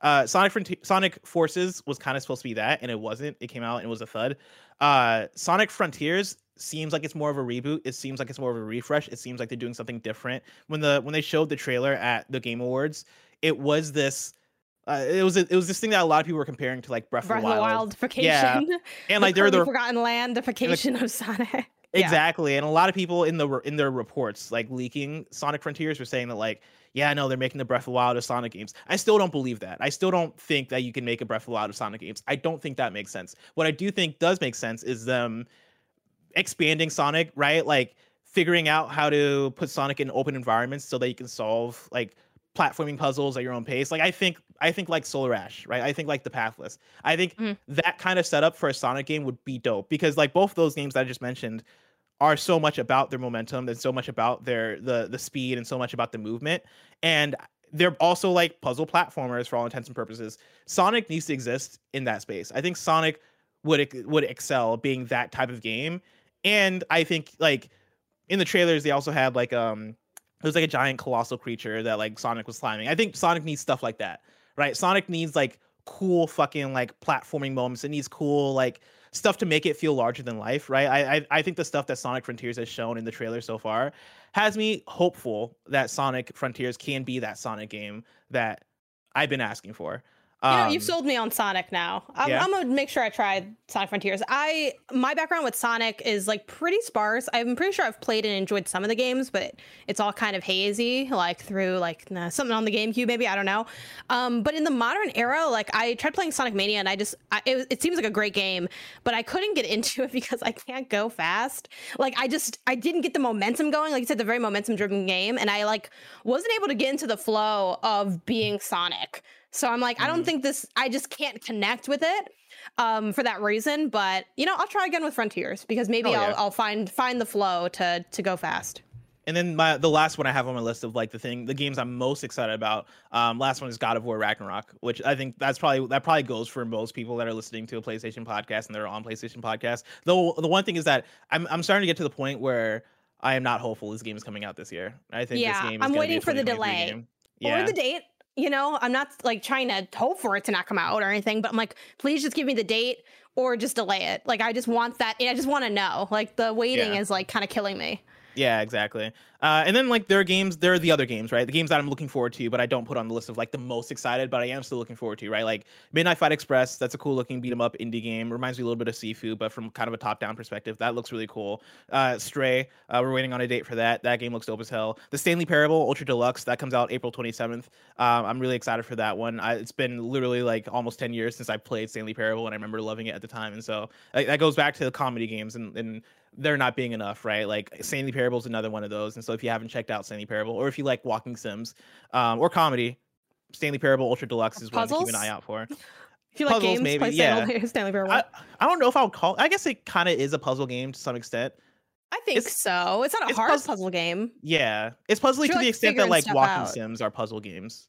A: Sonic Forces was kind of supposed to be that, and it wasn't. It came out and it was a thud. Sonic Frontiers seems like it's more of a reboot. It seems like it's more of a refresh. It seems like they're doing something different. When they showed the trailer at the Game Awards, it was this this thing that a lot of people were comparing to like Breath of the Wild.
B: Wildification.
A: Yeah. And like they're the
B: forgotten landification of Sonic.
A: Exactly. And a lot of people in their reports like leaking Sonic Frontiers were saying that like, yeah, no, they're making the Breath of the Wild of Sonic games. I still don't believe that. I still don't think that you can make a Breath of the Wild of Sonic games. I don't think that makes sense. What I do think does make sense is them expanding Sonic, right? Like figuring out how to put Sonic in open environments so that you can solve like platforming puzzles at your own pace. Like I think like Solar Ash, right? I think like the Pathless. I think that kind of setup for a Sonic game would be dope because like both those games that I just mentioned are so much about their momentum and so much about their the speed and so much about the movement, and they're also like puzzle platformers for all intents and purposes. Sonic needs to exist in that space. I think Sonic would excel being that type of game. And I think like in the trailers they also had like there's like a giant colossal creature that like Sonic was climbing. I think Sonic needs stuff like that, right? Sonic needs like cool fucking like platforming moments. It needs cool like stuff to make it feel larger than life, right? I think the stuff that Sonic Frontiers has shown in the trailer so far has me hopeful that Sonic Frontiers can be that Sonic game that I've been asking for.
B: You've sold me on Sonic now. I'm gonna make sure I try Sonic Frontiers. My background with Sonic is like pretty sparse. I'm pretty sure I've played and enjoyed some of the games, but it's all kind of hazy, like through like something on the GameCube, maybe, I don't know. But in the modern era, like I tried playing Sonic Mania, and it seems like a great game, but I couldn't get into it because I can't go fast. Like I didn't get the momentum going. Like you said, the very momentum-driven game, and I like wasn't able to get into the flow of being Sonic. So I'm like, I don't think I just can't connect with it for that reason. But, I'll try again with Frontiers because maybe I'll find the flow to go fast.
A: And then the last one I have on my list of like the games I'm most excited about. Last one is God of War Ragnarok, which I think that probably goes for most people that are listening to a PlayStation podcast and they're on PlayStation podcast. Though the one thing is that I'm starting to get to the point where I am not hopeful this game is coming out this year. I think this game is
B: I'm
A: gonna be
B: waiting
A: a
B: for the
A: 2023
B: delay
A: game. Yeah.
B: or the date. You know, I'm not like trying to hope for it to not come out or anything, but I'm like, please just give me the date or just delay it. Like, I just want that. I just want to know. Like, the waiting is like kind of killing me.
A: Yeah, exactly. And then like there are the other games, right? The games that I'm looking forward to, but I don't put on the list of like the most excited, but I am still looking forward to, right? Like Midnight Fight Express, that's a cool looking beat 'em up indie game. Reminds me a little bit of Sifu, but from kind of a top down perspective. That looks really cool. Stray, we're waiting on a date for that. That game looks dope as hell. The Stanley Parable Ultra Deluxe, that comes out April 27th. I'm really excited for that one. It's been literally like almost 10 years since I played Stanley Parable, and I remember loving it at the time. And so that goes back to the comedy games and they're not being enough, right? Like Stanley Parable is another one of those. And so if you haven't checked out Stanley Parable, or if you like walking sims or comedy, Stanley Parable Ultra Deluxe is one to keep an eye out for.
B: If you like
A: Puzzles,
B: games,
A: maybe,
B: play Stanley Parable.
A: I don't know if I would call. I guess it kind of is a puzzle game to some extent.
B: I think so. It's not a hard puzzle game.
A: Yeah, it's puzzly to the extent that like walking sims are puzzle games.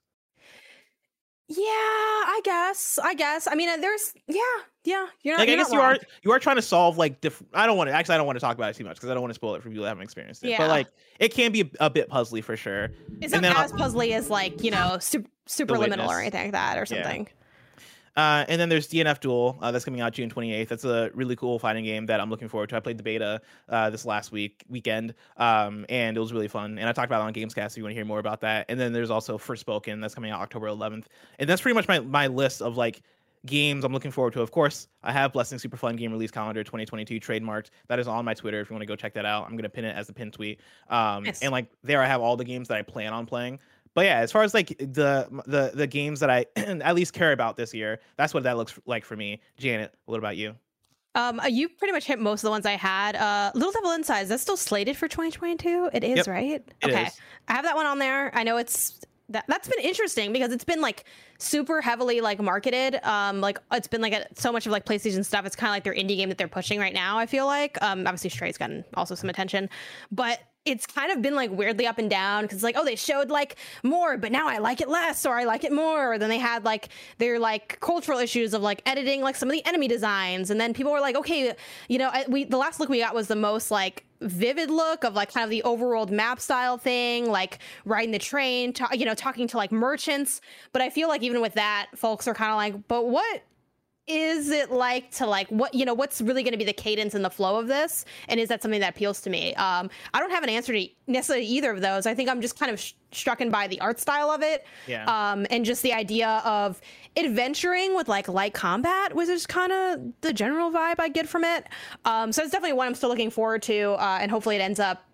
B: Yeah, I guess. I mean, there's You're not.
A: Like,
B: you're
A: I guess
B: not
A: you are trying to solve like different. I don't want to talk about it too much because I don't want to spoil it for people that haven't experienced it.
B: Yeah.
A: But like, it can be a bit puzzly for sure.
B: It's not as puzzly as like Superliminal or anything like that or something.
A: Yeah. And then there's DNF Duel that's coming out June 28th. That's a really cool fighting game that I'm looking forward to. I played the beta this last weekend, and it was really fun. And I talked about it on Gamescast if you want to hear more about that. And then there's also Forspoken that's coming out October 11th. And that's pretty much my list of like games I'm looking forward to. Of course, I have Blessing Super Fun Game Release Calendar 2022 trademarked. That is on my Twitter if you want to go check that out. I'm going to pin it as the pin tweet.
B: Nice.
A: And like there I have all the games that I plan on playing. But yeah, as far as like the games that I at least care about this year, that's what that looks like for me. Janet, what about you?
B: You pretty much hit most of the ones I had. Little Devil Inside, is that still slated for 2022? It is,
A: yep.
B: Right?
A: It
B: okay.
A: is.
B: I have that one on there. I know that's been interesting because it's been like super heavily like marketed. Like it's been like so much of like PlayStation stuff. It's kind of like their indie game that they're pushing right now, I feel like. Obviously Stray's gotten also some attention, but it's kind of been like weirdly up and down because like, oh, they showed like more, but now I like it less or I like it more. Or then they had like their like cultural issues of like editing like some of the enemy designs. And then people were like, okay, the last look we got was the most like vivid look of like kind of the overworld map style thing, like riding the train, talking to like merchants. But I feel like even with that, folks are kind of like, but what is it like to like what's really going to be the cadence and the flow of this, and is that something that appeals to me? I don't have an answer to necessarily either of those. I think I'm just kind of struck by the art style of it, and just the idea of adventuring with like light combat was just kind of the general vibe I get from it. So it's definitely one I'm still looking forward to, and hopefully it ends up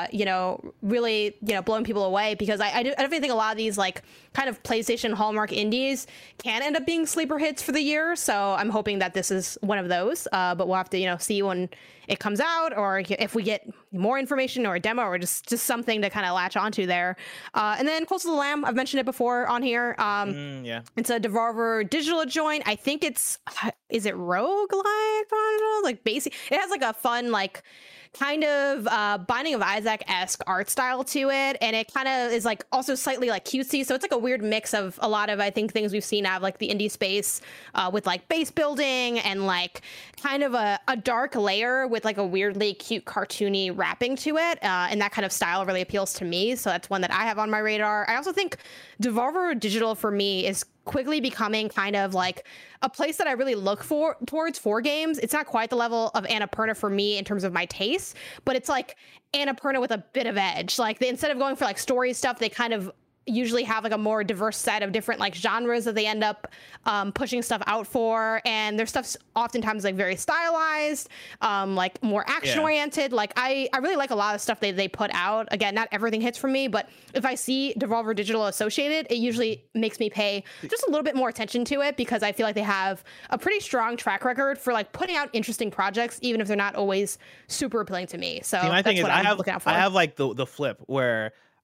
B: really blowing people away, because I definitely think a lot of these like kind of PlayStation Hallmark indies can end up being sleeper hits for the year. So I'm hoping that this is one of those, but we'll have to see when it comes out, or if we get more information or a demo or just something to kind of latch onto there. And then Cult of the Lamb, I've mentioned it before on here. It's a Devolver Digital joint. I think is it roguelike? Like basic. It has like a fun like kind of Binding of Isaac-esque art style to it, and it kind of is like also slightly like cutesy, so it's like a weird mix of a lot of I think things we've seen out of like the indie space, with like base building and like kind of a dark layer with like a weirdly cute cartoony wrapping to it, and that kind of style really appeals to me, so that's one that I have on my radar. I also think Devolver Digital for me is quickly becoming kind of like a place that I really look towards for games. It's not quite the level of Annapurna for me in terms of my taste, but it's like Annapurna with a bit of edge. Like instead of going for like story stuff, they kind of usually have like a more diverse set of different like genres that they end up pushing stuff out for, and their stuff's oftentimes like very stylized, like more action oriented. Like I really like a lot of stuff they put out. Again, not everything hits for me, but if I see Devolver Digital associated, it usually makes me pay just a little bit more attention to it, because I feel like they have a pretty strong track record for like putting out interesting projects, even if they're not always super appealing to me. So
A: my thing is,
B: looking out for.
A: I have like the flip where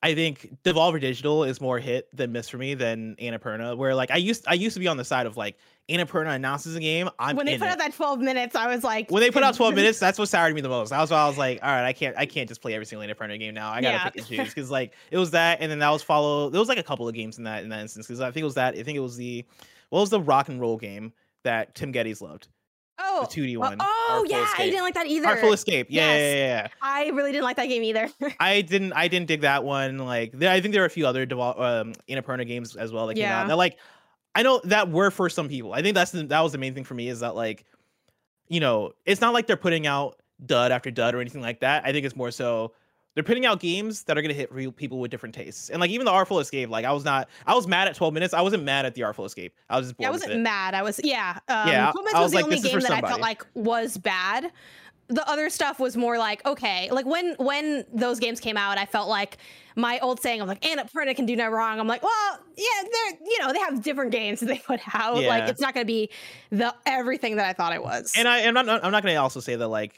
A: I think Devolver Digital is more hit than miss for me than Annapurna, where like I used to be on the side of like Annapurna announces a game.
B: When they put out that 12 minutes, I was like,
A: when they put out 12 minutes, that's what soured me the most. I was like, all right, I can't just play every single Annapurna game now. I gotta pick and choose because like it was that, and then that was followed. There was like a couple of games in that instance because I think it was that. I think it was what was the rock and roll game that Tim Geddes loved?
B: Oh,
A: the 2D one.
B: Oh yeah, I didn't like that either.
A: Heartful Escape. Yeah.
B: I really didn't like that game either.
A: I didn't dig that one. Like, I think there are a few other Annapurna games as well that came out. That like, I know that were for some people. I think that was the main thing for me is that like, you know, it's not like they're putting out dud after dud or anything like that. I think it's more so they're putting out games that are gonna hit real people with different tastes. And like even the Artful Escape, like I was mad at 12 minutes. I wasn't mad at the Artful Escape. I was just bored.
B: I wasn't mad. I was 12 minutes
A: I
B: was the
A: like,
B: only game that I felt like was bad. The other stuff was more like, okay, like when those games came out, I felt like my old saying of like Annapurna can do no wrong. I'm like, well, yeah, they have different games that they put out. Yeah. Like it's not gonna be everything that I thought it was.
A: And I'm not gonna also say that like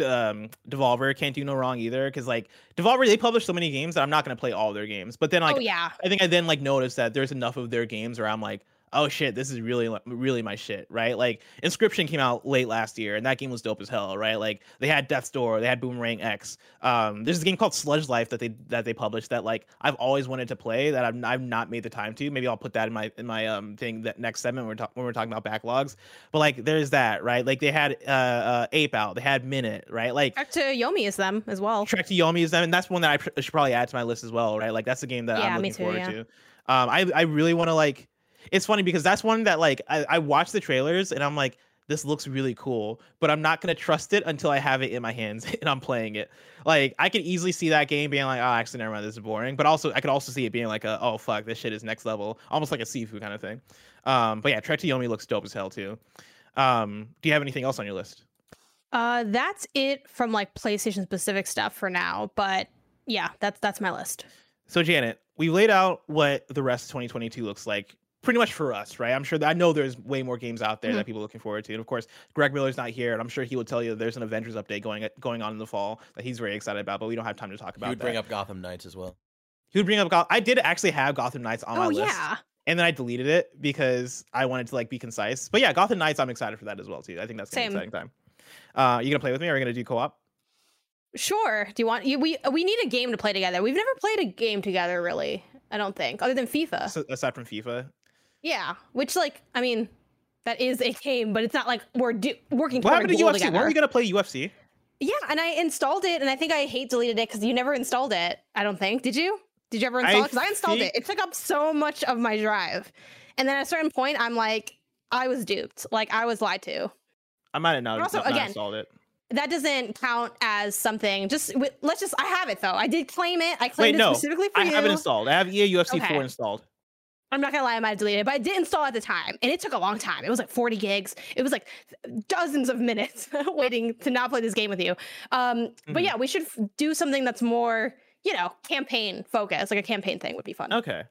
A: Devolver can't do no wrong either, because like Devolver, they publish so many games that I'm not going to play all their games, but then like I think I then like noticed that there's enough of their games where I'm like, oh shit, this is really my shit, right? Like Inscription came out late last year and that game was dope as hell, right? Like they had Death's Door, they had Boomerang X. There's a game called Sludge Life that they published that like I've always wanted to play that I've not made the time to. Maybe I'll put that in my thing that next segment when we're talking about backlogs. But like there's that, right? Like they had Ape out, they had Minute, right? Like
B: Trek to Yomi is them as well.
A: Trek to Yomi is them, and that's one that I should probably add to my list as well, right? Like that's a game that I'm looking forward to. I really want to like. It's funny because that's one that like I watch the trailers and I'm like, this looks really cool, but I'm not gonna trust it until I have it in my hands and I'm playing it. Like I could easily see that game being like, oh, actually, never mind, this is boring. But also I could also see it being like oh fuck, this shit is next level, almost like a Sifu kind of thing. But yeah, Trek to Yomi looks dope as hell too. Do you have anything else on your list?
B: That's it from like PlayStation specific stuff for now. But yeah, that's my list.
A: So Janet, we laid out what the rest of 2022 looks like. Pretty much for us, right? I'm sure that I know there's way more games out there that people are looking forward to. And of course, Greg Miller's not here, and I'm sure he would tell you there's an Avengers update going on in the fall that he's very excited about, but we don't have time to talk about that.
C: He would bring up Gotham Knights as well.
A: He would bring up I did actually have Gotham Knights on my list.
B: Yeah.
A: And then I deleted it because I wanted to like be concise. But yeah, Gotham Knights, I'm excited for that as well too. I think that's gonna be an exciting time. You gonna play with me or are you gonna do co-op?
B: Sure. Do you want we need a game to play together. We've never played a game together really, I don't think, other than FIFA.
A: So, aside from FIFA.
B: Yeah, which like I mean, that is a game, but it's not like we're working.
A: What happened to UFC? Together. Were we gonna play UFC?
B: Yeah, and I installed it, and I think I deleted it because you never installed it. I don't think. Did you? Did you ever install it? Because I installed it. It took up so much of my drive, and then at a certain point, I'm like, I was duped. Like I was lied to.
A: I might have not installed it.
B: That doesn't count as something. I have it though. I did claim it. I claimed it specifically for you.
A: I have it installed. I have EA UFC 4 installed.
B: I'm not gonna lie, I might have deleted it, but I did install at the time, and it took a long time. It was like 40 gigs. It was like dozens of minutes waiting to not play this game with you. But yeah, we should do something that's more, campaign focused. Like a campaign thing would be fun.
A: Okay.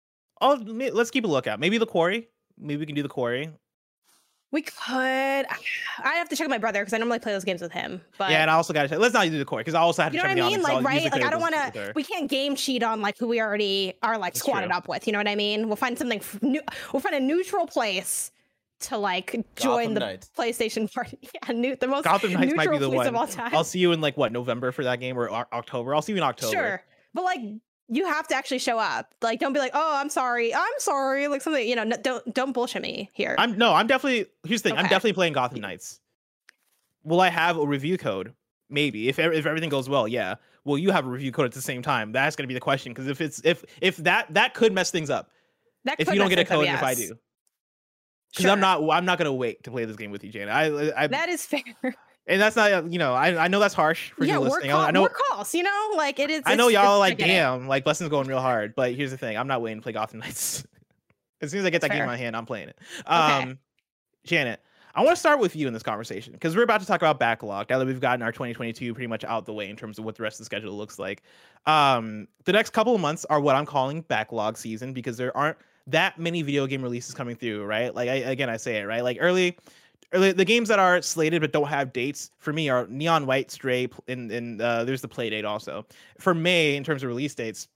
A: Let's keep a lookout. Maybe the Quarry. Maybe we can do the Quarry.
B: We could. I have to check with my brother because I normally play those games with him. But
A: yeah, and I also got to let's not do the Quarry because I also have to check
B: what I mean? Like, right? Like, I don't want to. We can't game cheat on like who we already are like squatted up with. You know what I mean? We'll find something new. We'll find a neutral place to like join the PlayStation party. Yeah, the most
A: Gotham Knights might be the one.
B: Of all time.
A: I'll see you in like November for that game or October. I'll see you in October.
B: Sure, but like. You have to actually show up. Like, don't be like, "Oh, I'm sorry." Like something, don't bullshit me here.
A: I'm definitely. Here's the thing. Okay. I'm definitely playing Gotham Knights. Will I have a review code? Maybe. If everything goes well, yeah. Will you have a review code at the same time? That's going to be the question. Because if that could mess things up. If you don't get a code, if I do. Because I'm not going to wait to play this game with you, Jana.
B: That is fair.
A: And that's not, I know that's harsh for you listening. I know
B: more calls, like it is.
A: I know y'all are like, damn, like Blessing's going real hard. But here's the thing, I'm not waiting to play Gotham Knights. As soon as I get that game in my hand, I'm playing it. Okay. Janet, I want to start with you in this conversation because we're about to talk about backlog now that we've gotten our 2022 pretty much out the way in terms of what the rest of the schedule looks like. The next couple of months are what I'm calling backlog season because there aren't that many video game releases coming through, right? Like I say it, right? Like early, the games that are slated but don't have dates for me are Neon White, Stray, and there's the Playdate also. For May, in terms of release dates,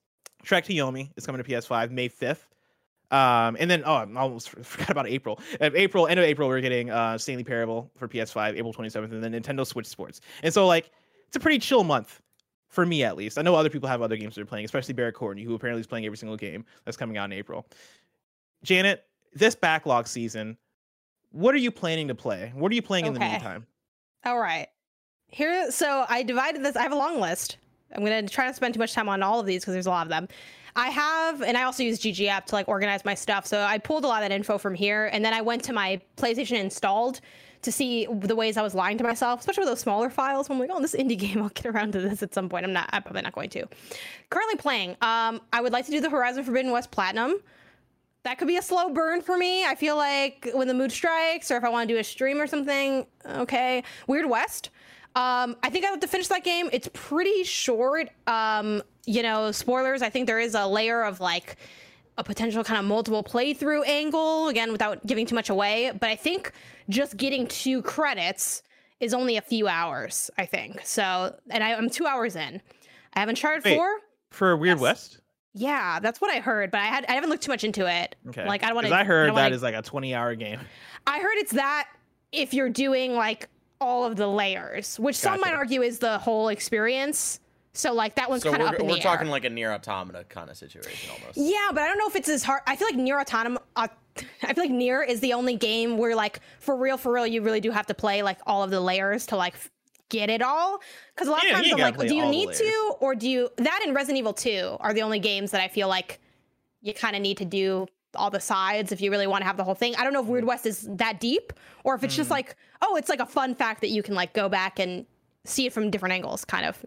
A: Shrek to Yomi is coming to PS5 May 5th. And then I almost forgot about April. End of April, we're getting Stanley Parable for PS5 April 27th, and then Nintendo Switch Sports. And so like it's a pretty chill month for me, at least. I know other people have other games they're playing, especially Barrett Courtney, who apparently is playing every single game that's coming out in April. Janet, this backlog season, what are you planning to play? What are you playing in the meantime?
B: All right. So I divided this. I have a long list. I'm going to try not to spend too much time on all of these because there's a lot of them. And I also use GG app to like organize my stuff. So I pulled a lot of that info from here. And then I went to my PlayStation installed to see the ways I was lying to myself, especially with those smaller files. I'm like, oh, this indie game, I'll get around to this at some point. I'm probably not going to. Currently playing. I would like to do the Horizon Forbidden West Platinum. That could be a slow burn for me. I feel like when the mood strikes, or if I want to do a stream or something, okay. Weird West. I think I have to finish that game. It's pretty short. Spoilers. I think there is a layer of like a potential kind of multiple playthrough angle, again, without giving too much away. But I think just getting 2 credits is only a few hours, I think. So, and I'm 2 hours in. I have Uncharted 4.
A: For Weird West?
B: Yeah, that's what I heard, but I haven't looked too much into it.
A: Okay.
B: Like I don't want to.
A: I heard that is like a 20-hour game.
B: I heard it's that if you're doing like all of the layers, which some might argue is the whole experience. So like that one's kind of up in the air.
C: We're talking like a Nier Automata kind of situation almost.
B: Yeah, but I don't know if it's as hard. I feel like Nier Automata. I feel like Nier is the only game where like for real, you really do have to play like all of the layers to like get it all. Because a lot of times I'm like, do you need to, or do you? That and Resident Evil 2 are the only games that I feel like you kind of need to do all the sides if you really want to have the whole thing. I don't know if Weird West is that deep, or if it's just like, oh, it's like a fun fact that you can like go back and see it from different angles, kind of,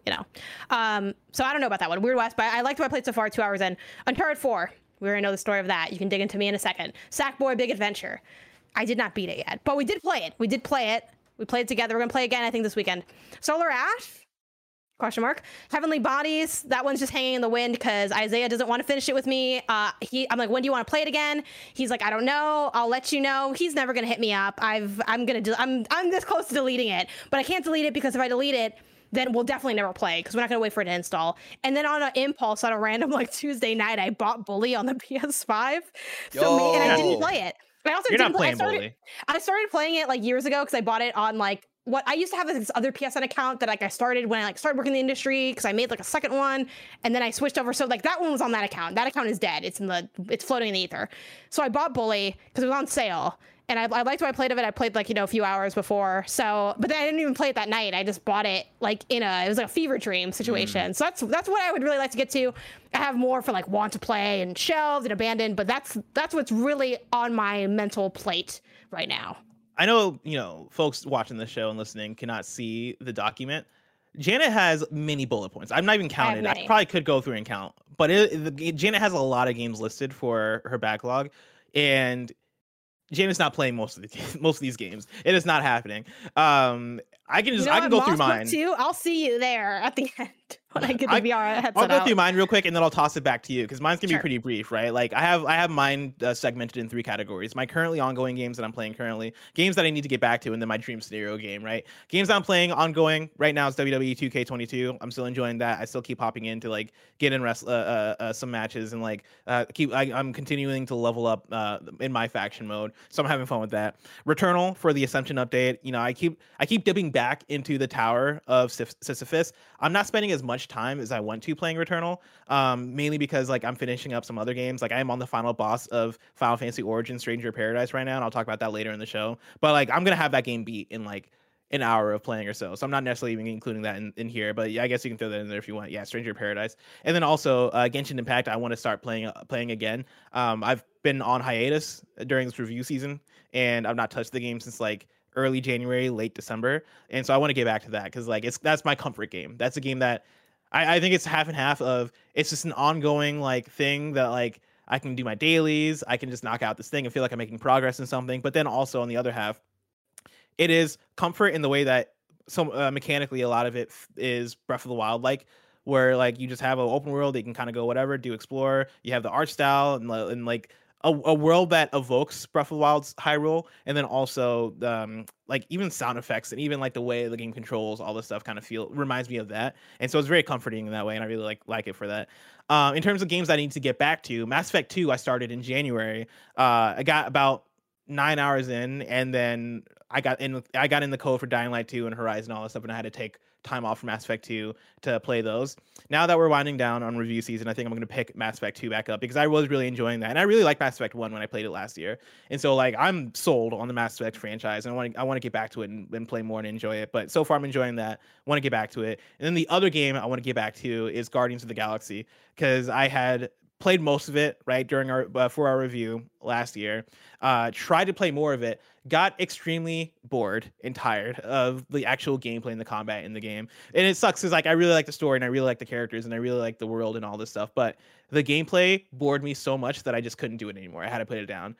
B: So I don't know about that one. Weird West, but I liked what I played so far. 2 hours in. Uncharted 4. We already know the story of that. You can dig into me in a second. Sackboy Big Adventure. I did not beat it yet, but we did play it. We played it together. We're gonna play again, I think, this weekend. Solar Ash? Question mark. Heavenly Bodies. That one's just hanging in the wind because Isaiah doesn't want to finish it with me. I'm like, when do you want to play it again? He's like, I don't know. I'll let you know. He's never gonna hit me up. I'm this close to deleting it, but I can't delete it because if I delete it, then we'll definitely never play because we're not gonna wait for it to install. And then on an impulse, on a random like Tuesday night, I bought Bully on the PS5. And I didn't play it. I also
A: You're not playing Bully.
B: I started playing it like years ago because I bought it on like what I used to have this other PSN account that like I started when I like started working in the industry because I made like a second one and then I switched over. So like that one was on that account. That account is dead. It's floating in the ether. So I bought Bully because it was on sale. And I liked what I played of it. I played like, a few hours before. So, but then I didn't even play it that night. I just bought it like it was like a fever dream situation. So that's what I would really like to get to. I have more for like want to play and shelved and abandoned, but that's what's really on my mental plate right now.
A: I know, folks watching the show and listening cannot see the document. Janet has many bullet points. I'm not even counting. I probably could go through and count, but Janet has a lot of games listed for her backlog, and Janet's not playing most of these games. It is not happening. I can go through mine
B: too. I'll see you there at the end when I get the VR headset
A: I'll go through mine real quick and then I'll toss it back to you because mine's gonna be pretty brief, right? Like I have mine segmented in 3 categories: my currently ongoing games that I'm playing currently, games that I need to get back to, and then my dream scenario game, right? Games that I'm playing ongoing right now is WWE 2K22. I'm still enjoying that. I still keep hopping in to like get in some matches and like I'm continuing to level up in my faction mode, so I'm having fun with that. Returnal for the Ascension update. I keep dipping back into the Tower of Sisyphus. I'm not spending as much time as I want to playing Returnal, mainly because like I'm finishing up some other games. Like I am on the final boss of Final Fantasy Origins Stranger of Paradise right now, and I'll talk about that later in the show. But like I'm gonna have that game beat in like an hour of playing or so. So I'm not necessarily even including that in here, but yeah, I guess you can throw that in there if you want. Yeah, Stranger of Paradise. And then also Genshin Impact, I want to start playing again. I've been on hiatus during this review season, and I've not touched the game since like early January, late December. And so I want to get back to that because like that's my comfort game. That's a game that I think it's half and half of, it's just an ongoing like thing that like I can do my dailies. I can just knock out this thing and feel like I'm making progress in something. But then also on the other half, it is comfort in the way that mechanically a lot of it is Breath of the Wild, like where like you just have an open world that you can kind of go whatever, do explore. You have the art style and like a world that evokes Breath of the Wild's Hyrule, and then also like even sound effects and even like the way the game controls all this stuff kind of reminds me of that, and so it's very comforting in that way, and I really like it for that. In terms of games I need to get back to, Mass Effect 2 I started in January. I got about 9 hours in, and then I got in the code for Dying Light 2 and Horizon, all that stuff, and I had to take time off from Mass Effect 2 to play those. Now that we're winding down on review season, I think I'm going to pick Mass Effect 2 back up because I was really enjoying that, and I really liked Mass Effect 1 when I played it last year, and so like I'm sold on the Mass Effect franchise, and I want to get back to it and play more and enjoy it. But so far I'm enjoying that. Want to get back to it, and then the other game I want to get back to is Guardians of the Galaxy, because I had played most of it right during our for our review last year. Tried to play more of it, got extremely bored and tired of the actual gameplay and the combat in the game. And it sucks because like I really like the story and I really like the characters and I really like the world and all this stuff, but the gameplay bored me so much that I just couldn't do it anymore. I had to put it down.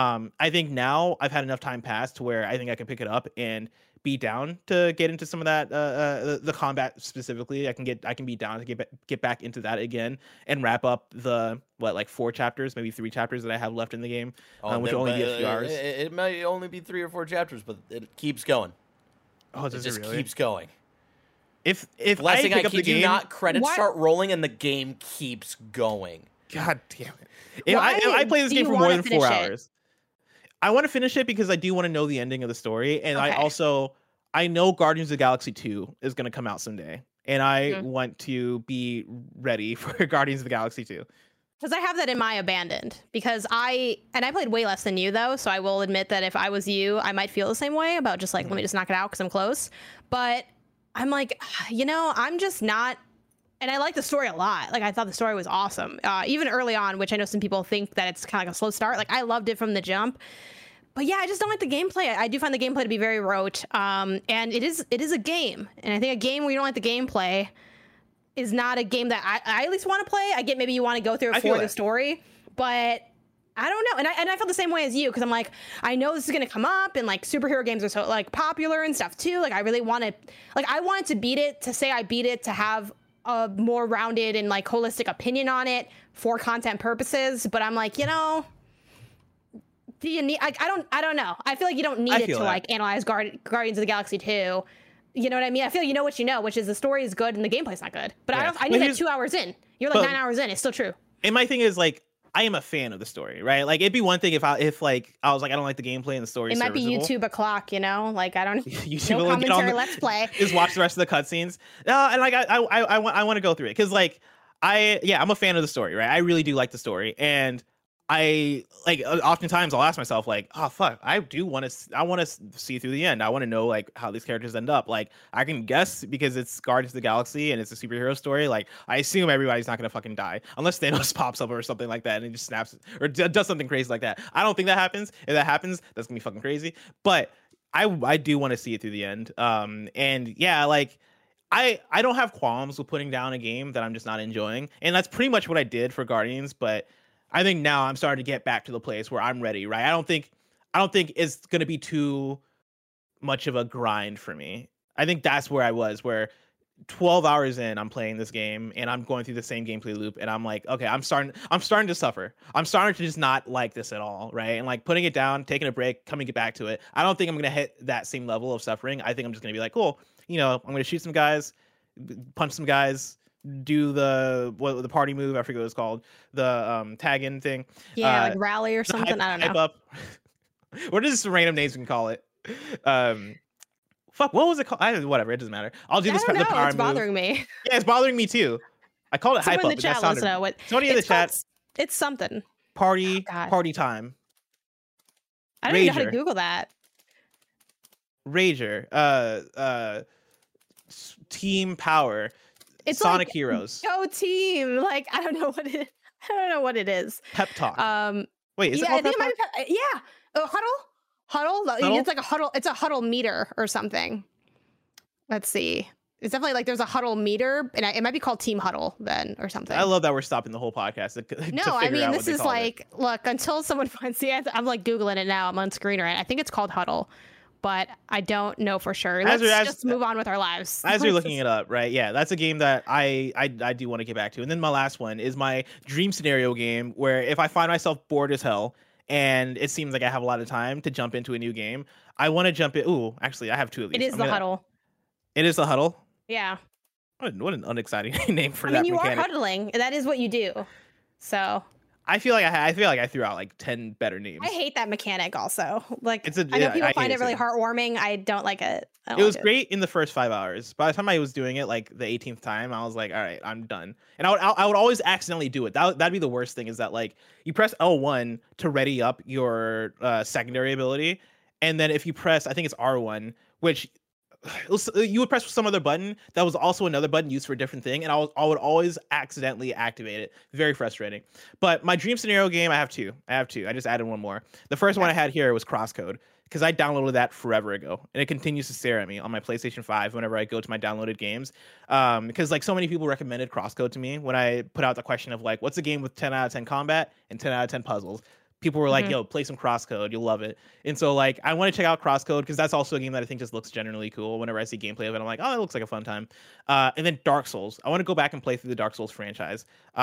A: I think now I've had enough time pass to where I think I can pick it up and be down to get into some of that the combat specifically. I can be down to get back into that again and wrap up the like 4 chapters, maybe 3 chapters that I have left in the game, which will only be a few hours.
D: It might only be 3 or 4 chapters, but it keeps going.
A: Oh,
D: it just
A: really?
D: keeps going.
A: If
D: Blessing,
A: I pick up the game,
D: not credits start rolling and the game keeps going.
A: God damn it! If I play this game for more than 4 hours, I want to finish it because I do want to know the ending of the story, and okay. I know Guardians of the Galaxy 2 is going to come out someday, and I want to be ready for Guardians of the Galaxy 2.
B: Because I have that in my abandoned, because I played way less than you though, so I will admit that if I was you, I might feel the same way about just like, let me just knock it out because I'm close. But I'm like, I'm just not, and I like the story a lot. Like I thought the story was awesome. Even early on, which I know some people think that it's kind of like a slow start. Like I loved it from the jump. But yeah, I just don't like the gameplay. I do find the gameplay to be very rote. And it is a game. And I think a game where you don't like the gameplay is not a game that I at least want to play. I get maybe you want to go through it for the story, but I don't know. And I felt the same way as you, because I'm like, I know this is going to come up, and like superhero games are so like popular and stuff too. Like I really want to, like I wanted to beat it, to say I beat it, to have a more rounded and like holistic opinion on it for content purposes. But I'm like, do you need, I don't know. I feel like you don't need it to like analyze Guardians of the Galaxy 2. You know what I mean? I feel like you know what you know, which is the story is good and the gameplay's not good. But yeah. I knew that 2 hours in. You're like 9 hours in. It's still true.
A: And my thing is like, I am a fan of the story, right? Like it'd be one thing if I was like, I don't like the gameplay and the story.
B: It might be YouTube o'clock, like I don't.
A: YouTube
B: no commentary. Let's play.
A: Just watch the rest of the cutscenes. And like I want to go through it because like I'm a fan of the story, right? I really do like the story, and I like oftentimes I'll ask myself like, oh fuck, I want to see through the end. I want to know like how these characters end up. Like I can guess because it's Guardians of the Galaxy and it's a superhero story. Like I assume everybody's not gonna fucking die unless Thanos pops up or something like that and he just snaps or does something crazy like that. I don't think that happens. If that happens, that's gonna be fucking crazy. But I do want to see it through the end. And yeah, like I don't have qualms with putting down a game that I'm just not enjoying, and that's pretty much what I did for Guardians. But I think now I'm starting to get back to the place where I'm ready, right? I don't think it's going to be too much of a grind for me. I think that's where I was, where 12 hours in, I'm playing this game and I'm going through the same gameplay loop, and I'm like, okay, I'm starting to suffer. I'm starting to just not like this at all, right? And like putting it down, taking a break, coming back to it. I don't think I'm going to hit that same level of suffering. I think I'm just going to be like, cool, I'm going to shoot some guys, punch some guys, do the party move, I forget what it's called, the tag in thing,
B: like rally or something. I don't know.
A: Up. What is some random names we can call it? Fuck, what was it called? Whatever, it doesn't matter. I'll do this. The power
B: it's bothering me.
A: Yeah, it's bothering me too. I called it hype up.
B: In the chat, let us know what.
A: Somebody in the chat.
B: It's something.
A: Party time.
B: I don't even know how to Google that.
A: Rager. Team Power. It's Sonic Heroes.
B: Go team! Like I don't know what it is.
A: Pep talk. Wait, is it called
B: Pep talk? Huddle. It's like a huddle. It's a huddle meter or something. Let's see. It's definitely like there's a huddle meter, and it might be called Team Huddle then or something.
A: I love that we're stopping the whole podcast.
B: This is like, look, until someone finds the answer. I'm like Googling it now. I'm on screen right. I think it's called Huddle, but I don't know for sure.
A: As
B: Let's just move on with our lives.
A: As you're looking it up, right? Yeah, that's a game that I do want to get back to. And then my last one is my dream scenario game, where if I find myself bored as hell and it seems like I have a lot of time to jump into a new game, I want to jump in. Ooh, actually, I have two of these.
B: It is The Huddle.
A: It is The Huddle?
B: Yeah.
A: What an unexciting name for that
B: I mean, you
A: mechanic.
B: are huddling. That is what you do. So
A: I feel like I threw out like 10 better names.
B: I hate that mechanic also. Like,
A: It's a,
B: I know people find
A: hate
B: it really heartwarming. I don't like it.
A: It was great in the first 5 hours. By the time I was doing it like the 18th time, I was like, all right, I'm done. And I would always accidentally do it. That'd be the worst thing, is that like you press L1 to ready up your secondary ability. And then if you press, I think it's R1, which you would press some other button that was also another button used for a different thing, and I would always accidentally activate it. Very frustrating. But my dream scenario game, I have two. I just added one more. The first one I had here was Crosscode, because I downloaded that forever ago, and it continues to stare at me on my PlayStation 5 whenever I go to my downloaded games. Because like so many people recommended Crosscode to me when I put out the question of like, what's a game with 10 out of 10 combat and 10 out of 10 puzzles? People were like, yo, play some Crosscode. You'll love it. And so, like, I want to check out Crosscode because that's also a game that I think just looks generally cool. Whenever I see gameplay of it, I'm like, oh, it looks like a fun time. And then Dark Souls. I want to go back and play through the Dark Souls franchise.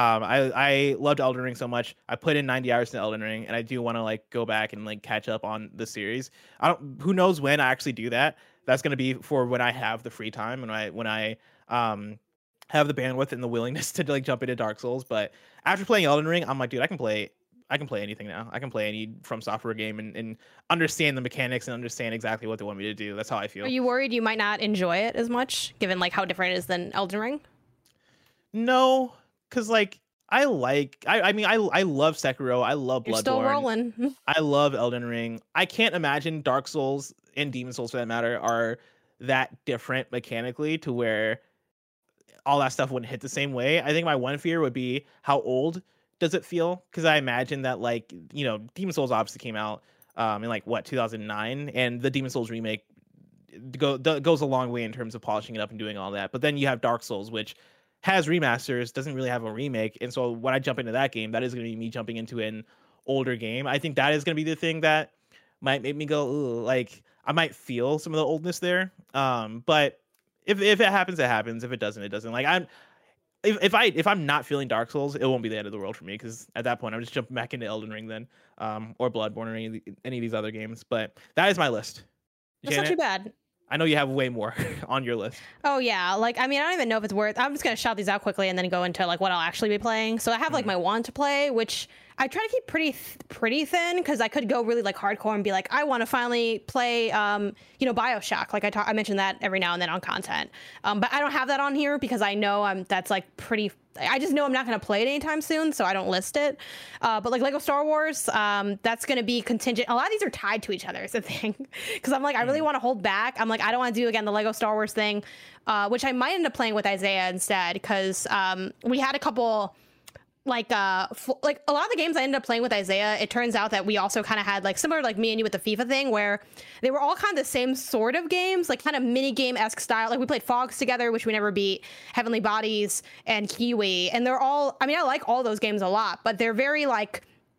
A: I loved Elden Ring so much. I put in 90 hours in Elden Ring, and I do want to, like, go back and, like, catch up on the series. Who knows when I actually do that. That's going to be for when I have the free time and when I have the bandwidth and the willingness to, like, jump into Dark Souls. But after playing Elden Ring, I'm like, dude, I can play anything now. I can play any From Software game and understand the mechanics and understand exactly what they want me to do. That's how I feel.
B: Are you worried you might not enjoy it as much, given like how different it is than Elden Ring?
A: No, because like I mean I love Sekiro. I love Bloodborne.
B: You're still rolling.
A: I love Elden Ring. I can't imagine Dark Souls and Demon Souls, for that matter, are that different mechanically to where all that stuff wouldn't hit the same way. I think my one fear would be how old does it feel? Because I imagine that, like, you know, Demon Souls obviously came out in like 2009, and the Demon Souls remake goes a long way in terms of polishing it up and doing all that. But then you have Dark Souls, which has remasters, doesn't really have a remake, and so when I jump into that game, that is going to be me jumping into an older game. I think that is going to be the thing that might make me go, ooh, like I might feel some of the oldness there. But if it happens, it happens. If it doesn't, it doesn't. Like if I'm not feeling Dark Souls, it won't be the end of the world for me, because at that point I'm just jumping back into Elden Ring then, or Bloodborne, or any of these other games. But that is my list.
B: That's not too bad.
A: I know you have way more on your list.
B: Oh yeah, like I mean, I don't even know if it's worth. I'm just gonna shout these out quickly and then go into like what I'll actually be playing. So I have like my want to play, which I try to keep pretty thin, because I could go really like hardcore and be like, I want to finally play, BioShock. Like I mentioned that every now and then on content, but I don't have that on here because I know that's like pretty. I just know I'm not going to play it anytime soon, so I don't list it. But like Lego Star Wars, that's going to be contingent. A lot of these are tied to each other, is the thing. Because I'm like, I really want to hold back. I'm like, I don't want to do, again, the Lego Star Wars thing, which I might end up playing with Isaiah instead, because we had a couple... like a lot of the games I ended up playing with Isaiah, it turns out that we also kind of had like similar, like me and you with the FIFA thing, where they were all kind of the same sort of games, like kind of mini game-esque style. Like we played Fogs together, which we never beat, Heavenly Bodies, and Kiwi, and they're all, I mean, I like all those games a lot, but they're very like,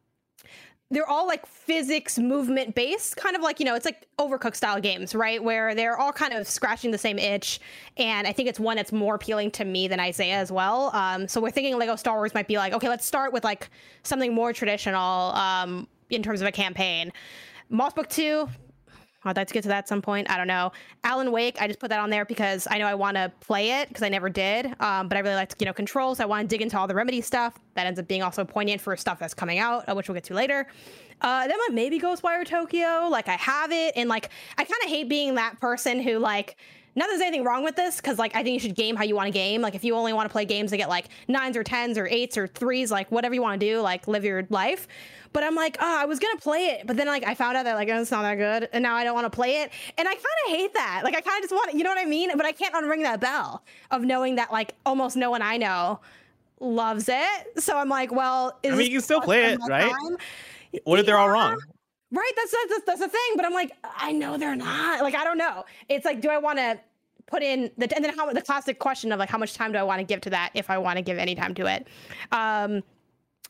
B: they're all like physics movement based, kind of like, you know, it's like Overcooked style games, right? Where they're all kind of scratching the same itch. And I think it's one that's more appealing to me than Isaiah as well. So we're thinking Lego Star Wars might be like, okay, let's start with like something more traditional in terms of a campaign. Moss Book 2, I'd like to get to that at some point. I don't know. Alan Wake, I just put that on there because I know I want to play it because I never did. But I really like, Control, so I want to dig into all the Remedy stuff. That ends up being also poignant for stuff that's coming out, which we'll get to later. Then like maybe Ghostwire Tokyo. Like I have it, and like I kind of hate being that person who like. Not that there's anything wrong with this, because like I think you should game how you want to game. Like if you only want to play games that get like 9s or 10s or 8s or 3s, like whatever you want to do, like live your life. But I'm like, oh, I was gonna play it, but then like I found out that like, oh, it's not that good, and now I don't want to play it, and I kind of hate that. Like I kind of just want, you know what I mean? But I can't unring that bell of knowing that like almost no one I know loves it. So I'm like, well,
A: I mean, you can still play it, right? What if they're all wrong?
B: Right, that's the thing. But I'm like, I know they're not. Like, I don't know. It's like, do I want to put in and then the classic question of like, how much time do I want to give to that if I want to give any time to it?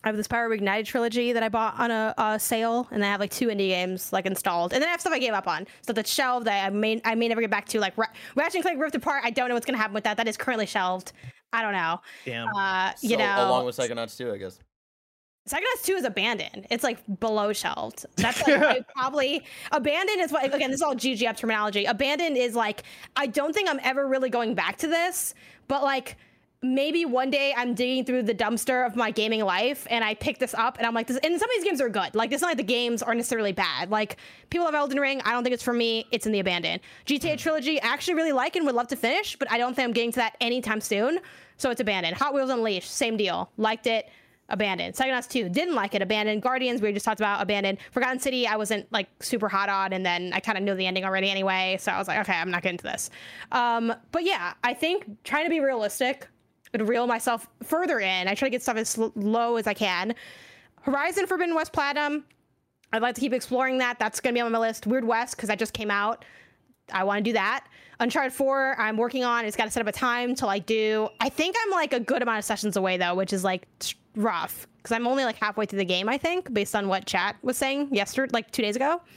B: I have the Spyro Ignited trilogy that I bought on a sale, and I have like 2 indie games like installed, and then I have stuff I gave up on, stuff that's shelved that I may never get back to, like Ratchet and Clank Rift Apart. I don't know what's gonna happen with that. That is currently shelved. I don't know.
A: Damn.
B: You know,
D: along with Psychonauts 2, I guess.
B: Psychonauts 2 is abandoned. It's like below shelved. That's like probably abandoned is what, again, this is all GG up terminology. Abandoned is like, I don't think I'm ever really going back to this, but like maybe one day I'm digging through the dumpster of my gaming life and I pick this up and I'm like, this, and some of these games are good. Like, it's not like the games are necessarily bad. Like, people have Elden Ring. I don't think it's for me. It's in the abandoned. GTA trilogy, I actually really like and would love to finish, but I don't think I'm getting to that anytime soon. So it's abandoned. Hot Wheels Unleashed, same deal. Liked it. Abandoned. Psychonauts 2, didn't like it. Abandoned. Guardians, we just talked about. Abandoned. Forgotten City, I wasn't like super hot on, and then I kind of knew the ending already anyway, so I was like, okay, I'm not getting to this. But yeah, I think trying to be realistic and reel myself further in. I try to get stuff as low as I can. Horizon Forbidden West Platinum, I'd like to keep exploring that. That's going to be on my list. Weird West, because that just came out. I want to do that. Uncharted 4, I'm working on. It's got to set up a time to like do. I think I'm like a good amount of sessions away though, which is like rough because I'm only like halfway through the game, I think, based on what chat was saying yesterday, like 2 days ago.